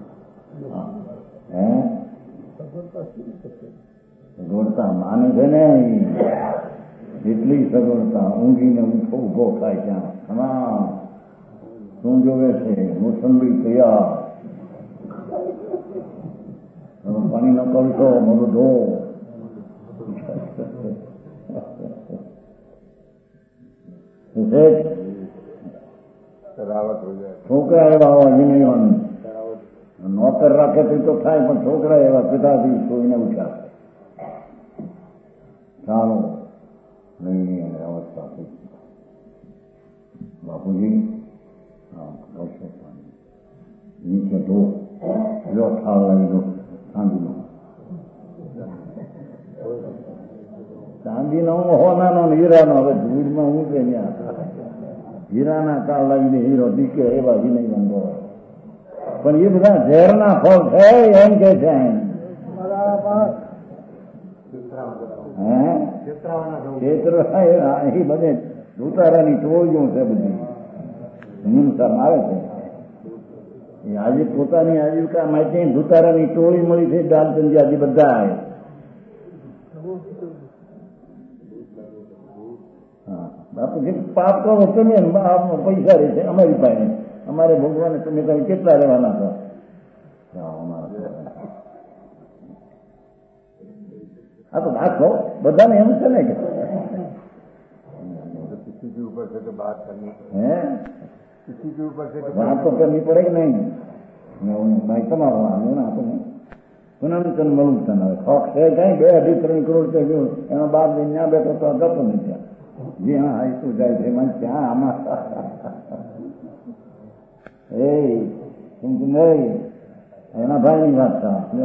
સગવડતા માને છે ને એટલી સગવડતા ઊંઘીને ઉભો થાય ત્યાં સમાન. શું જોવે છે? મોસંબી તૈયાર, પાણીનો કલસો બધો છોકરા એવા હોવા નહીં. નોકર રાખે તો થાય, પણ છોકરા એવા પિતાથી સોઈને ઉઠ્યા. ચાલો નહીં અને અવસ્થા થઈ. બાપુજી નીચે ધો જો થાળ લાવી દો ચાંદીનો. ચાંદીનો હોનાનો હીરાનો. હવે ધૂળમાં હું છે ત્યાં હીરાના કાળ લાવીને હીરો દીકે એવા વિનય બંધો. પણ એ બધા ઝેરના ફળ છે એમ કે છે. એ બધે ધુતારાની ટોળીઓ છે બધી હિંસામાં આવે છે. આજે પોતાની આજીવિકા માટે ધુતારાની ટોળી મળી છે. દાલચંદિયાથી બધા બાપુ પાપ કરો તમે પૈસા રહેશે અમારી પાસે. અમારે ભગવાને તમે કેટલા રહેવાના છો? આ તો દાખલો બધાને એમ છે ને કે વાત તો કરવી પડે કે નહીં? ભાઈ તમારો ના તો સુનામચંદ મળું તને હવે શોખ છે કઈ 2-3 કરોડ ગયું એનો બાપ ત્યાં બેઠો તો ગતો નહીં ત્યાં. જી હા હાઈતું જાય છે મને ત્યાં આમાં નહીં એના ભાઈની વાત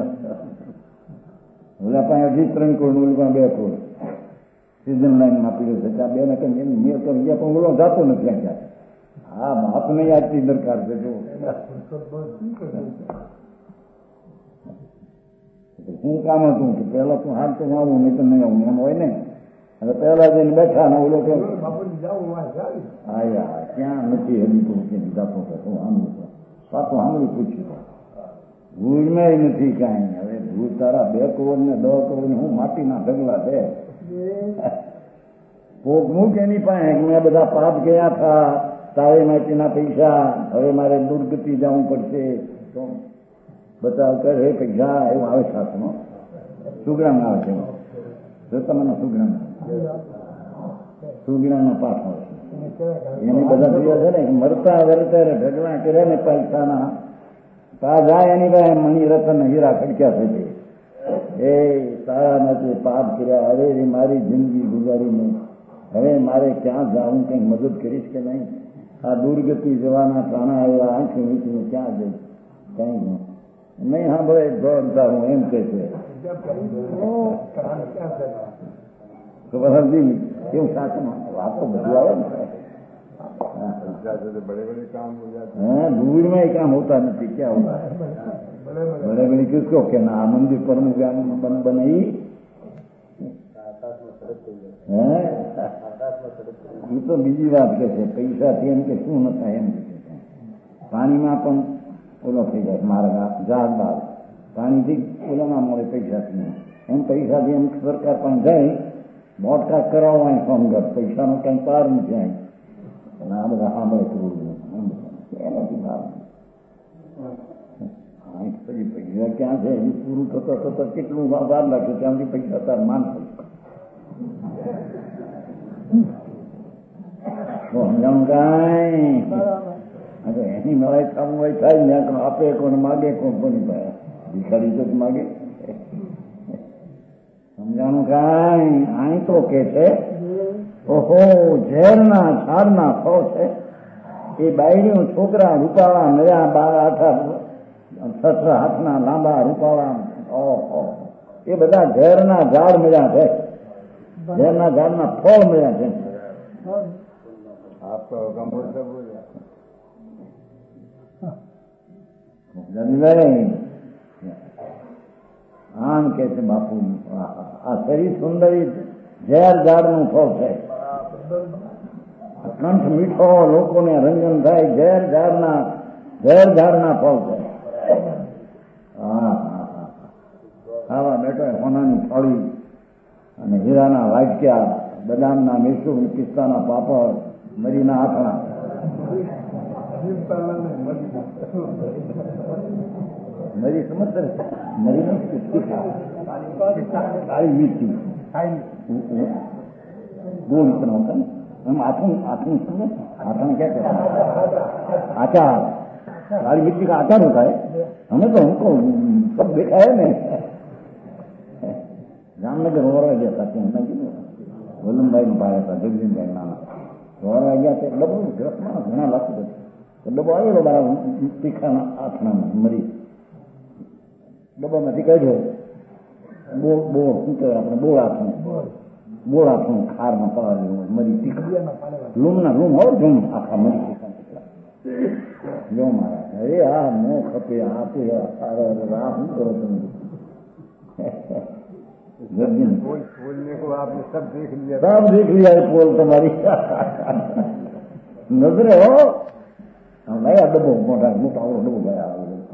ઓલા પાસે 3 કરોડ ઓલી પાસે 2 કરોડ સિઝન લાઈનમાં પીડ્યો છે. ત્યાં બેને કઈ મેં તો ગયા પણ ઓલો જાતો નથી ત્યાં ક્યાં. હા બાપને યાદની દરકાર છે. જો હું કામ હતું કે પેલા તું હાલ તો આવું નહીં તો નહીં આવું એમ હોય ને. હવે પેલા જઈને બેઠા ને ઓલો કે હા યાર ક્યાં નથી હજી તો જાતો હું સાંભળું પાછું સાંભળ્યું પૂછ્યું ભૂલમાં નથી કાંઈ. હવે ભૂલ તારા 2 કરોડ ને 10 કરોડ ને હું માટીના ઢગલા છે. પોક મૂક એની પાસે મેં બધા પાપ ગયા હતા તારે માટીના પૈસા હવે મારે દુર્ગતિ જવું પડશે તો બતાવ કરે પૈસા એવું આવે સાથમાં સુગ્રામ આવે છે. તમને સુગીણાનો પાઠ હોય એની બધા પ્રિય છે ને મરતા વરતા ઢગલા કર્યા ને પૈસાના તા જાય એની પાસે મણિરત્ન હીરા ખડક્યા થઈ એ તારા નથી પાપ કર્યા અરે મારી જિંદગી ગુજારી નહીં હવે મારે ક્યાં જાઉં કંઈક મદદ કરીશ કે નહીં આ દુર્ગતિ જવાના પ્રાણા આવ્યા આંખી મીચીને ક્યાં જઈશ કઈ નહીં સાંભળે દોડતા હું એમ કે છે કેવું સાચમાં વાતો બધી આવે ને दूर में काम होता नहीं क्या होता है बड़े बड़े किसको कहना मंदिर पर बनाई ये तो बीजी बात कहते पैसा थी एम के शू नता एम पानी में पण ओलो थी जाए मार्ग जहाज बाग पानी थी ओला में मोड़े पैसा थी एम पैसा थी एम सरकार पण जाए ब्रॉडकास्ट कराववा सोमगढ़ पैसा नो कई पार नहीं जाए આ બધા સાંભળે એનાથી ભાવ પછી પૈસા ક્યાં છે હજી પૂરું થતો થતો કેટલું વાર લાગશે ત્યાંથી પૈસા તાર માન સમજાવું કઈ એની મળે થવું હોય થાય ને આપે કોને માગે કોની પાસે ભિખારી તો માગે સમજાણું કઈ અહીં તો કે છે ઓહો ઝેરના ઝાડના ફળ છે એ બાયડીઓ છોકરા રૂપાળા નયા 12-18 હાથના લાંબા રૂપાળા ઓહો એ બધા ઝેરના ઝાડ મળ્યા છે ઝેરના ઝાડના ફળ મળ્યા છે આમ કે છે બાપુ આ શરીર સુંદરી ઝેર ઝાડનું ફળ છે કંઠ મીઠો લોકોને રંજન થાય ઝેર ઝાડના ફળ છે ખાવા બેઠો સોનાની થાળી અને હીરાના વાટક્યા બદામના મેસૂર પિસ્તાના પાપડ મરીના આથણા મરી સમજ મરી કાળી મીઠી गोल इतना होता है हम आठन समझे आठन क्या कहते हैं आचार काली मिट्टी का आचार होता है हमें तो हमको सब देखा है ना जामनगर हो रहा गया था वल्लभ भाई ने पाया था जगदीन भाई नाना हो रहा गया था डब्बो घना लगता था तो डब्बो आवेलो मारा तीखाना आठना मरी डब्बाમાંથી કાઢ્યો બોળ શું કહેવાય આપણે બોળ આઠું ખારમાં પલાળેલું હોય મરી તીખા લૂમના લૂમ હોય લૂમ આખા મરી તીખા જો મારા અરે આ નો ખપે આપે આ શું કરો તમે सब देख लिया पोल तुम्हारी नजरे हो नया डब्बो मोटा मोटा डब्बो गया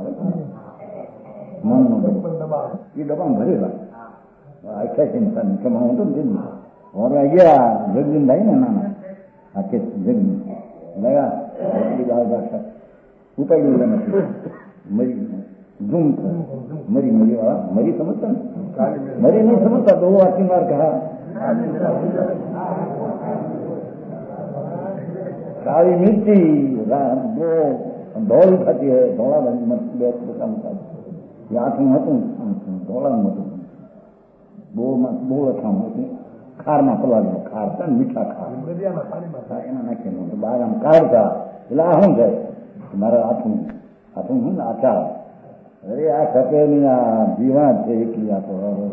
मन नो डब्बो ये डब्बा भरेगा अच्छा चिंता नहीं कमाऊं तो दिन और रह गया जगदीन भाई ना नाना आके जगदीन लगा ऊपर मरी धूम मरी मरी वाला मरी समझता मरी नहीं समझता दो आखिर बार कहा काली मिर्ची वो दौड़ खाती है धोला धोला मत बोल अच्छा खार में पला दो खार था मीठा खार नाखे तो बार आम काढ़ता એટલે આ શું છે મારા હાથું હું ને આચાર અરે આ ખપેની આ જીવાત છે એકલી આ તો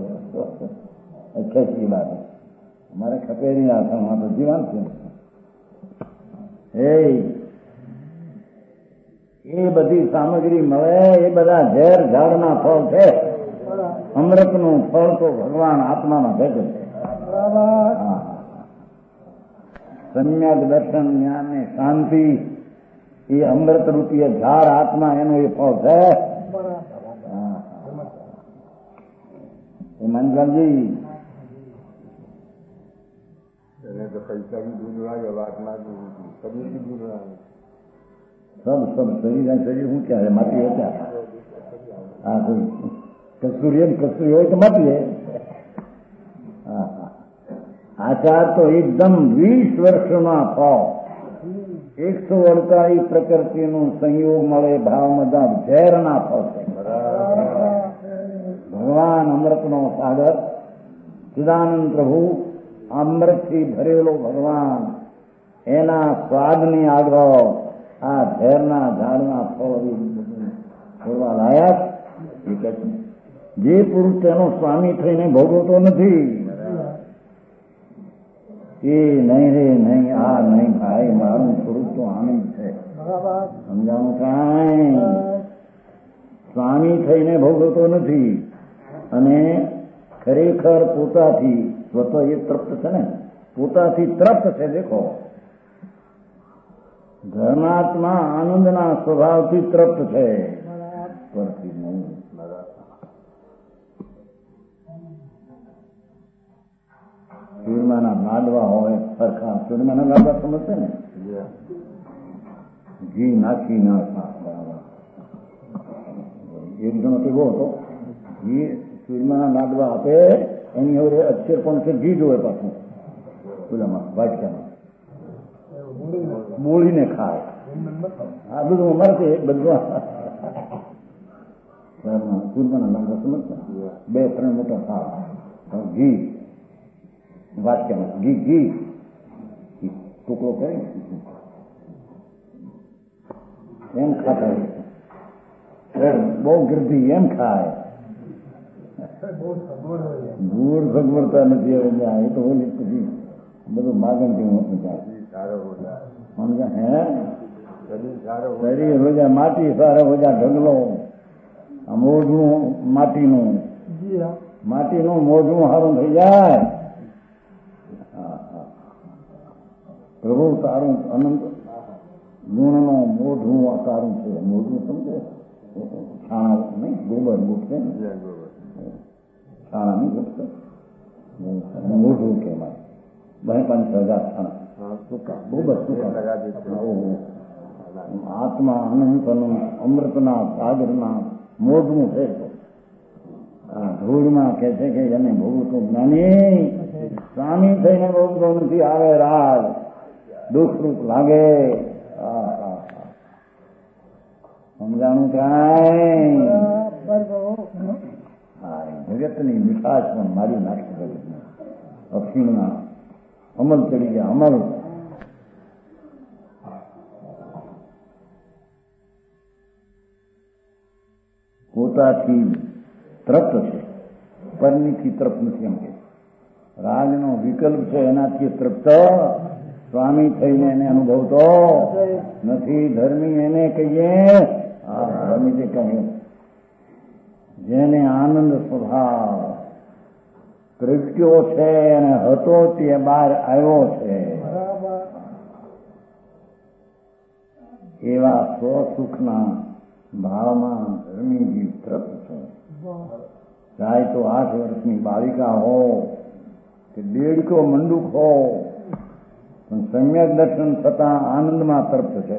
ખેંચી બાદ અમારે ખપેની આ તો જીવાત છે એ બધી સામગ્રી મળે એ બધા ઝેર ઝાડના ફળ છે અમૃતનું ફળ તો ભગવાન આત્મામાં ભેગે છે સમ્યક દર્શન જ્ઞાન ને શાંતિ એ અમૃત રૂપીય ઝાડ આત્મા એનો એ ફળ છે મંજલજી तो पैसा भी ढूंढ रहा है बात ना शरीर भी ढूंढ रहा है सब शरीर हूँ क्या है माटी है क्या हाँ कोई कस्तूरी हो तो माटी है हाँ આચાર તો એકદમ 20 વર્ષના ફળ, 148 પ્રકૃતિનું સંયોગ મળે ભાવમાં ઝેરના ફળ છે. ભગવાન અમૃતનો સાગર, ચિદાનંદ પ્રભુ અમૃતથી ભરેલો ભગવાન, એના સ્વાદની આગળ આ ઝેરના ઝાડના ફળ છોડવા લાયક. જે પુરુષ તેનો સ્વામી થઈને ભોગવતો નથી એ નહીં રે નહીં, આ નહીં ભાઈ, મારું સ્વરૂપ તો આનંદ છે. સમજાણું કાંઈ? સ્વામી થઈને ભોગવતો નથી અને ખરેખર પોતાથી સ્વતઃ એ તૃપ્ત છે ને, પોતાથી તૃપ્ત છે. દેખો, ધર્માત્મા આનંદના સ્વભાવથી તૃપ્ત છે, પરથી નહીં. ચૂરમાના લાડવા હોય સરખા, ચૂરમાના લાડવા સમજશે ને, ઘી નાખી નાખા બરાબર. એક જણો કેવો હતો, ઘી ચૂરમાના લાડવા આપે એની હવે અક્ષર પણ છે ઘી જોવે પાછું પેલામાં વાટકામાં બોળીને ખાય. આ બધું અમારે બધું ચૂરમાના લાડવા સમજતા, 2-3 મોટા ખાવ ઘી વાટકામાં, ઘી ટુકડો કરી એમ ખાતા, બહુ ગીર્દી એમ ખાય. ગુડ સગવડતા નથી હવે જાય, એ તો ઓલી પછી બધું માગણ કેવું સમજા. હે શરીર રોજા માટી સારો રોજા ઢગલો, આ મોઢું માટીનું મોઢું સારું થઈ જાય. પ્રભુ તારું અનંત ગુણનો મોઢું આ તારું છે. મોઢું સમજે, છાણા નહીં, ગોબર ગુટશે ને, છાણા નહીં ગુટશે, મોઢું કહેવાય. 2-5 હજાર છાણા સૂકા, ગોબર સૂકા. આત્મા અનંત અમૃતના સાગરના મોઢું છે. ધૂળમાં કે છે કે એને ભોગવતું જ્ઞાની સ્વામી થઈને ભોગવતો નથી. આવે રાગ દુઃખરૂપ લાગે. સમજાણું કાંઈ? જગતની મીઠાશ પણ મારી નાખી જગતને. અફીણના અમલ ચડી ગયા. અમલ પોતાથી તૃપ્ત છે, પરનીથી તૃપ્ત નથી. એમ કે રાજનો વિકલ્પ છે, એનાથી તૃપ્ત સ્વામી થઈને એને અનુભવતો નથી. ધર્મી એને કહીએ, ધર્મી જે કહીએ જેને આનંદ સ્વભાવ પ્રગટ્યો છે અને હતો તે બહાર આવ્યો છે, એવા સ્વસુખના ભાવમાં ધર્મી જીવ તૃપ્ત છે. ચાહે તો 8 વર્ષની બાળિકા હો કે 150 મંડુક હો, પણ સમ્યક દર્શન થતા આનંદમાં તૃપ્ત છે.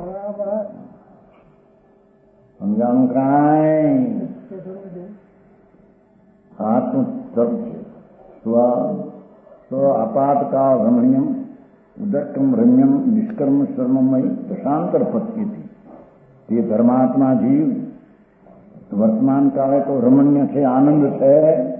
સમજાણું કાંઈ? આત્મ તૃપ્ત છે. સ્વ અપાતકાળ રમણીયમ ઉદક્કમ રમ્યમ નિષ્કર્મ શર્મમય દશાંતર પત્યથી. તે ધર્માત્મા જીવ વર્તમાન કાળે તો રમણીય છે, આનંદ છે.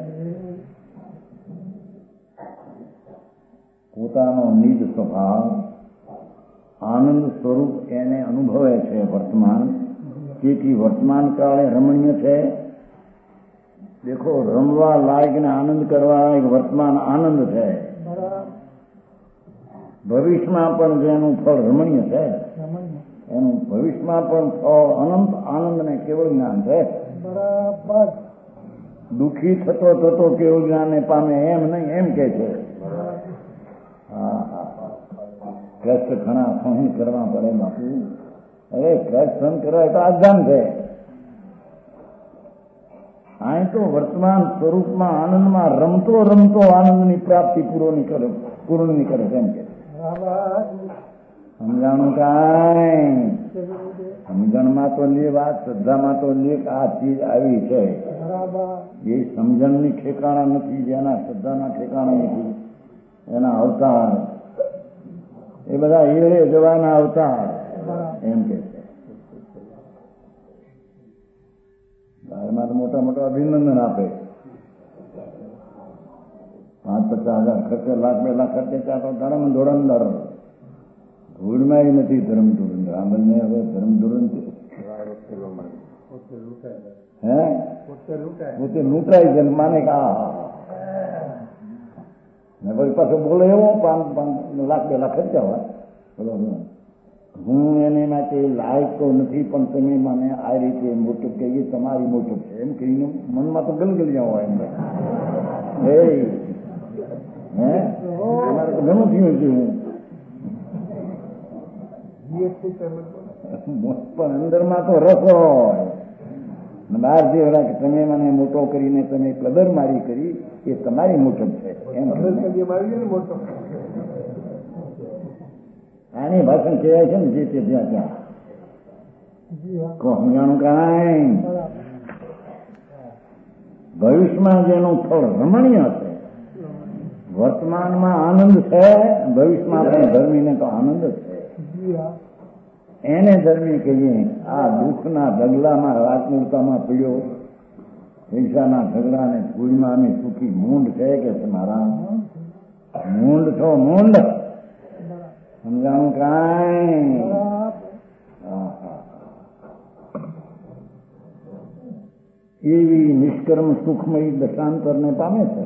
પોતાનો નિજ સ્વભાવ આનંદ સ્વરૂપ એને અનુભવે છે વર્તમાન. તેથી વર્તમાન કાળે રમણીય છે. દેખો, રમવા લાયક ને આનંદ કરવા લાયક વર્તમાન આનંદ છે. ભવિષ્યમાં પણ જેનું ફળ રમણીય છે, એનું ભવિષ્યમાં પણ ફળ અનંત આનંદ ને કેવળ જ્ઞાન છે. દુઃખી થતો કેવળ જ્ઞાનને પામે એમ નહીં, એમ કે છે. કષ્ટ ઘણા સહન કરવા પડે બાપુ. અરે કષ્ટ સહન કરવા તો આજ્ઞાન છે. અહીં તો વર્તમાન સ્વરૂપમાં આનંદમાં રમતો આનંદની પ્રાપ્તિ પૂર્ણની કરે છે. એમ કે સમજાણું કાંઈ? સમજણમાં તો લે વાત, શ્રદ્ધામાં તો લે આ ચીજ આવી છે. એ સમજણની ઠેકાણા નથી, જેના શ્રદ્ધાના ઠેકાણા નથી. એના અવતાર, એ બધા હીરે જવાના અવતાર એમ કે છે. એમાં તો મોટા મોટા અભિનંદન આપે. 5-50 હજાર ખર્ચે, લાખ 2 લાખ ખર્ચે ત્યાં તો ધર્મ ધુરંધર, ધૂળમાં નથી ધર્મ ધુરંધર. આ બંને હવે ધર્મ ધુરંધર હે પોતે લૂંટાય છે માને કે ને પછી પાછો બોલે એવો 5 લાખ 2 લાખ ખર્ચા હોય. બરોબર, હું એને માટે લાયક તો નથી, પણ તમે મને આ રીતે મોટું કહીએ, તમારી મોટું છે એમ કહીને મનમાં તો ગલગલિયા હોય એમ. તમારે તો ઘણું થયું છે. હું પણ અંદરમાં તો રસ હોય. બહાર જે ઓલા કે તમે મને મોટો કરીને તમે કદર મારી કરી, એ તમારી મોટપ છે એમ. આની ભાષણ કહેવાય છે ને જે તે જ્યાં ત્યાં સમજાણું કાંઈ. ભવિષ્યમાં જેનું ફળ રમણીય છે, વર્તમાનમાં આનંદ છે, ભવિષ્યમાં પણ ધર્મીને તો આનંદ જ છે. એને ધર્મી કહીએ. આ દુઃખના ઢગલામાં રાતમૂર્તામાં પીડ્યો, પૈસાના ઢગલાને ફૂલમાં અમે સુખી મૂંડ છે કે છે મારા મૂંડ છો મૂંડ. સમજાણું કાંઈ. એવી નિષ્કર્મ સુખમય દશાંતરને પામે છે.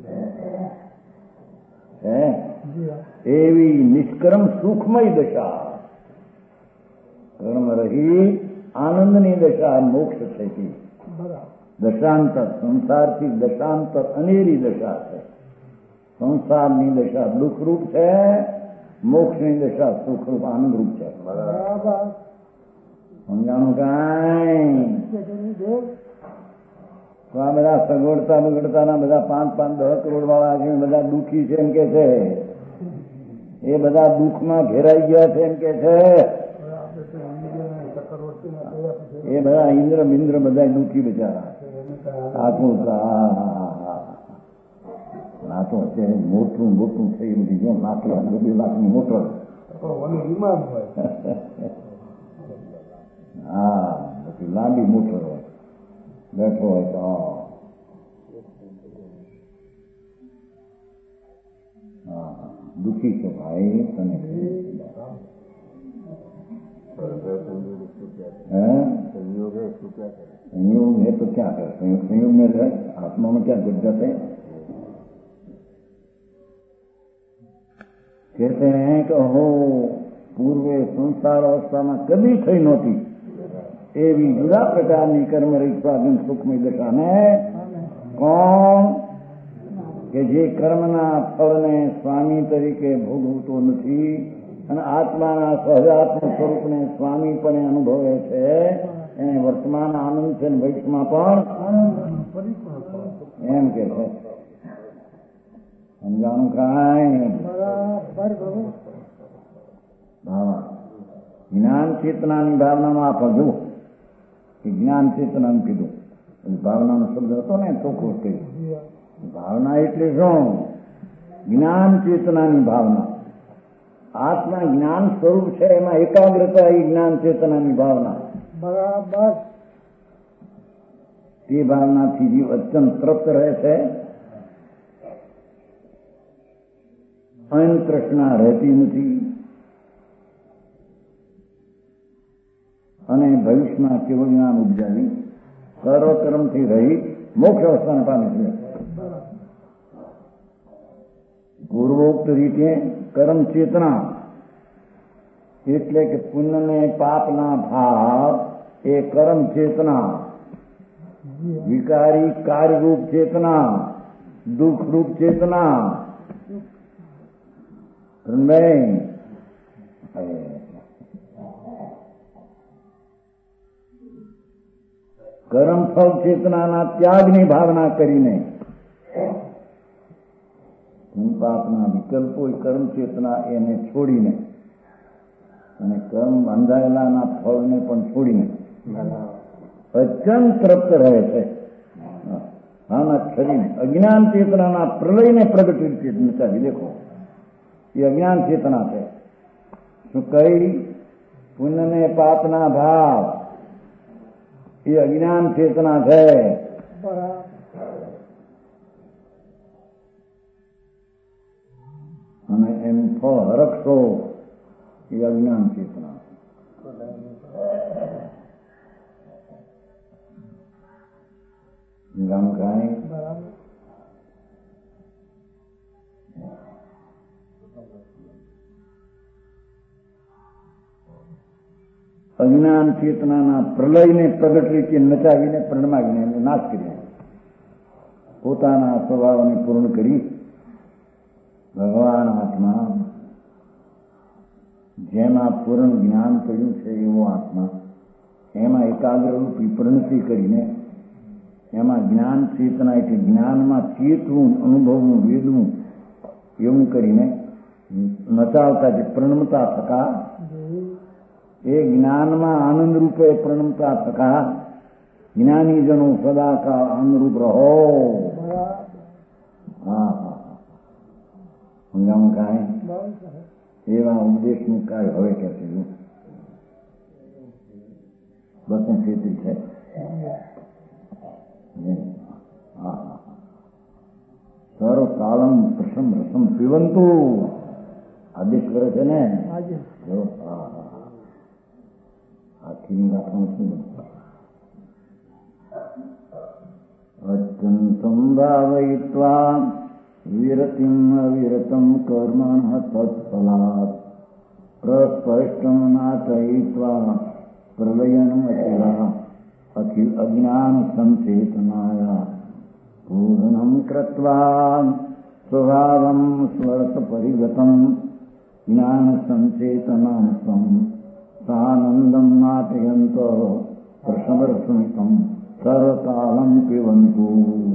એવી નિષ્કર્મ સુખમય દશા, કર્મ રહી આનંદની દશા મોક્ષ છે. દશાંતર, સંસારથી દશાંતર અનેરી દશા છે. સંસારની દશા દુઃખરૂપ છે, મોક્ષની દશા સુખરૂપ આનંદરૂપ છે. સમજાણું કાંઈ. તો આ બધા સગવડતા બગડતાના બધા 5-10 કરોડ વાળા છે, બધા દુઃખી છે એમ કે છે. એ બધા દુઃખમાં ઘેરાઈ ગયા છે એમ કે છે. એ બધા ઇન્દ્ર મિન્દ્ર બધા દુઃખી બિચારા. આખું આ તો અત્યારે મોટું મોટું થઈ બધી જો 1 લાખ 2 લાખની મોટર. હા, પછી લાંબી મોટર હોય, બેઠો હોય તો દુઃખી છો ભાઈ તને. संयोग है तो क्या कर, संयोग में रहे, आत्मा में क्या घुस जाते हैं. कहते हैं कि हो પૂર્વે સંસાર અવસ્થામાં કદી થઈ નહોતી એવી જુદા પ્રકારની કર્મ રીક્ષાધીન સુખમય દશાને કોણ કે જે કર્મના ફળને સ્વામી તરીકે ભોગવતો નથી અને આત્માના સહજાત્મ સ્વરૂપને સ્વામીપણે અનુભવે છે, એને વર્તમાન આનંદ છે, ભવિષ્યમાં પણ એમ કે છે. સમજાણું કાંઈ. જ્ઞાન ચેતનાની ભાવનામાં આ પણ જુઓ કે જ્ઞાન ચેતનાનું કીધું, ભાવનાનો શબ્દ હતો ને ચોખ્ખો કહ્યું. ભાવના એટલે શું? જ્ઞાન ચેતનાની ભાવના. આત્મા જ્ઞાન સ્વરૂપ છે, એમાં એકાગ્રતા એ જ્ઞાન ચેતનાની ભાવના. બરાબર. તે ભાવનાથી જીવ અત્યંત તૃપ્ત રહે છે, અન તૃષ્ણા રહેતી નથી અને ભવિષ્યમાં કેવળ જ્ઞાન ઉપજાવી સર્વકર્મથી રહી મોક્ષ અવસ્થાને પામે છે. પૂર્વોક્ત રીતે કર્મ ચેતના એટલે કે પુણ્ય ને પાપના ભાવ એ કર્મ ચેતના, વિકારી કાર્યરૂપ ચેતના, દુઃખરૂપ ચેતના. કર્મફળ ચેતનાના ત્યાગની ભાવના કરીને પાપના વિકલ્પો કર્મ ચેતના એને છોડીને અને કર્મ બંધાયેલાના ફળને પણ છોડીને અત્યંત તૃપ્ત રહે છે. આના શરીર અજ્ઞાન ચેતનાના પ્રલયને પ્રગટ રીતે નચાવી. દેખો એ અજ્ઞાન ચેતના છે. શું કઈ પુણ્ય ને પાપના ભાવ એ અજ્ઞાન ચેતના છે. અને એમ ફળ હરખશો એ અજ્ઞાન ચેતના. ગામ કાંઈ અજ્ઞાન ચેતનાના પ્રલયને પ્રગટ રીતે નચાવીને પરમાવીને એનો નાશ કર્યો. પોતાના સ્વભાવને પૂર્ણ કરી ભગવાન આત્મા જેમાં પૂર્ણ જ્ઞાન પડ્યું છે એવો આત્મા એમાં એકાગ્ર રૂપી પરિણતિ કરીને એમાં જ્ઞાન ચેતના એટલે જ્ઞાનમાં ચેતવું, અનુભવવું, વેદવું એવું કરીને નચાવતા જે પ્રણમતા થતા એ જ્ઞાનમાં આનંદ રૂપે પ્રણમતા થતા જ્ઞાનીજનો સદાકાળ આનંદરૂપ રહો. હા હંગામ કાંઈ એવા ઉપદેશનું કાર્ય હવે કે છે 233 છે. સર્વકાળમ પ્રસમ રસમ પીવંતુ આદેશ કરે છે ને. આખીની વાતમાં શું અત્યંતમ ભાવયિત્વા વિરતિમ અવિરતમ કર્મણ તત્ફલાત પ્રસ્પષ્ટમ નાટયિત્વા પ્રલયનમ અચલા અખિલ અજ્ઞાન સંચેતનાયા પૂર્ણમ કૃત્વા સ્વભાવમ સ્વર્થ પરિગતમ જ્ઞાન સંચેતના સાનંદમ નાટયંતો પ્રસમરસ્મિતમ સર્વકાલમ પીવંતુ.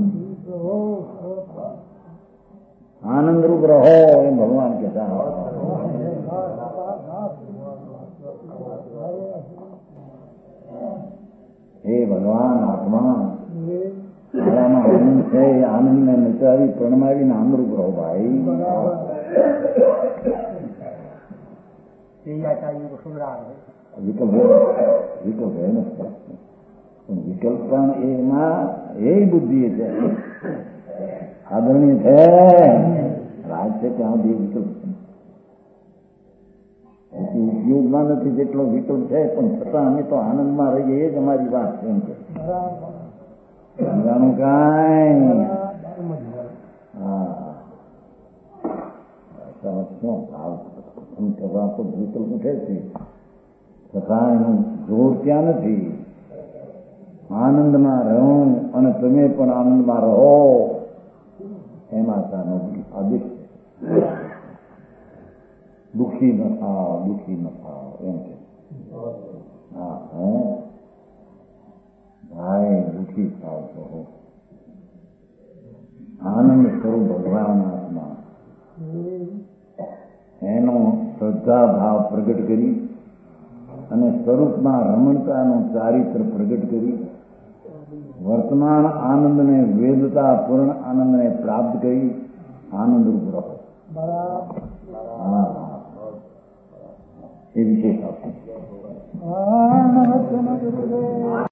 આનંદ રૂપ રહો એમ ભગવાન કહેતા. હે ભગવાન આત્મા મારામાં આનંદ છે, આનંદને નચાવી પ્રણમાવીને આનંદરૂપ રહો ભાઈ. વિકલ્પ વિકલ્પ પણ એમાં એ બુદ્ધિ છે આદરણીય છે. રાજ છે ત્યાં બે વિકલ્પ ઉપયોગમાં નથી જેટલો વિકલ્પ છે, પણ છતાં અમે તો આનંદમાં રહીએ એ જ અમારી વાત છે. એમ કે સમજાનું કાંઈ કરવા તો વિકલ્પ ઉઠે છે, છતાં એનું જોર ત્યાં નથી. આનંદમાં રહું અને તમે પણ આનંદમાં રહો એમાં તાનો આદેશ. દુઃખી ન થાવ, દુઃખી ન થાવ એમ કે. હા ભાઈ દુઃખી થાવ તો આનંદ સ્વરૂપ ભગવાન આત્મા એનો શ્રદ્ધા ભાવ પ્રગટ કરી અને સ્વરૂપમાં રમણતાનો ચારિત્ર પ્રગટ કરી વર્તમાન આનંદને વેદતા પૂર્ણ આનંદને પ્રાપ્ત કરી આનંદરૂપ રહો. હા એ વિશેષ આવશે.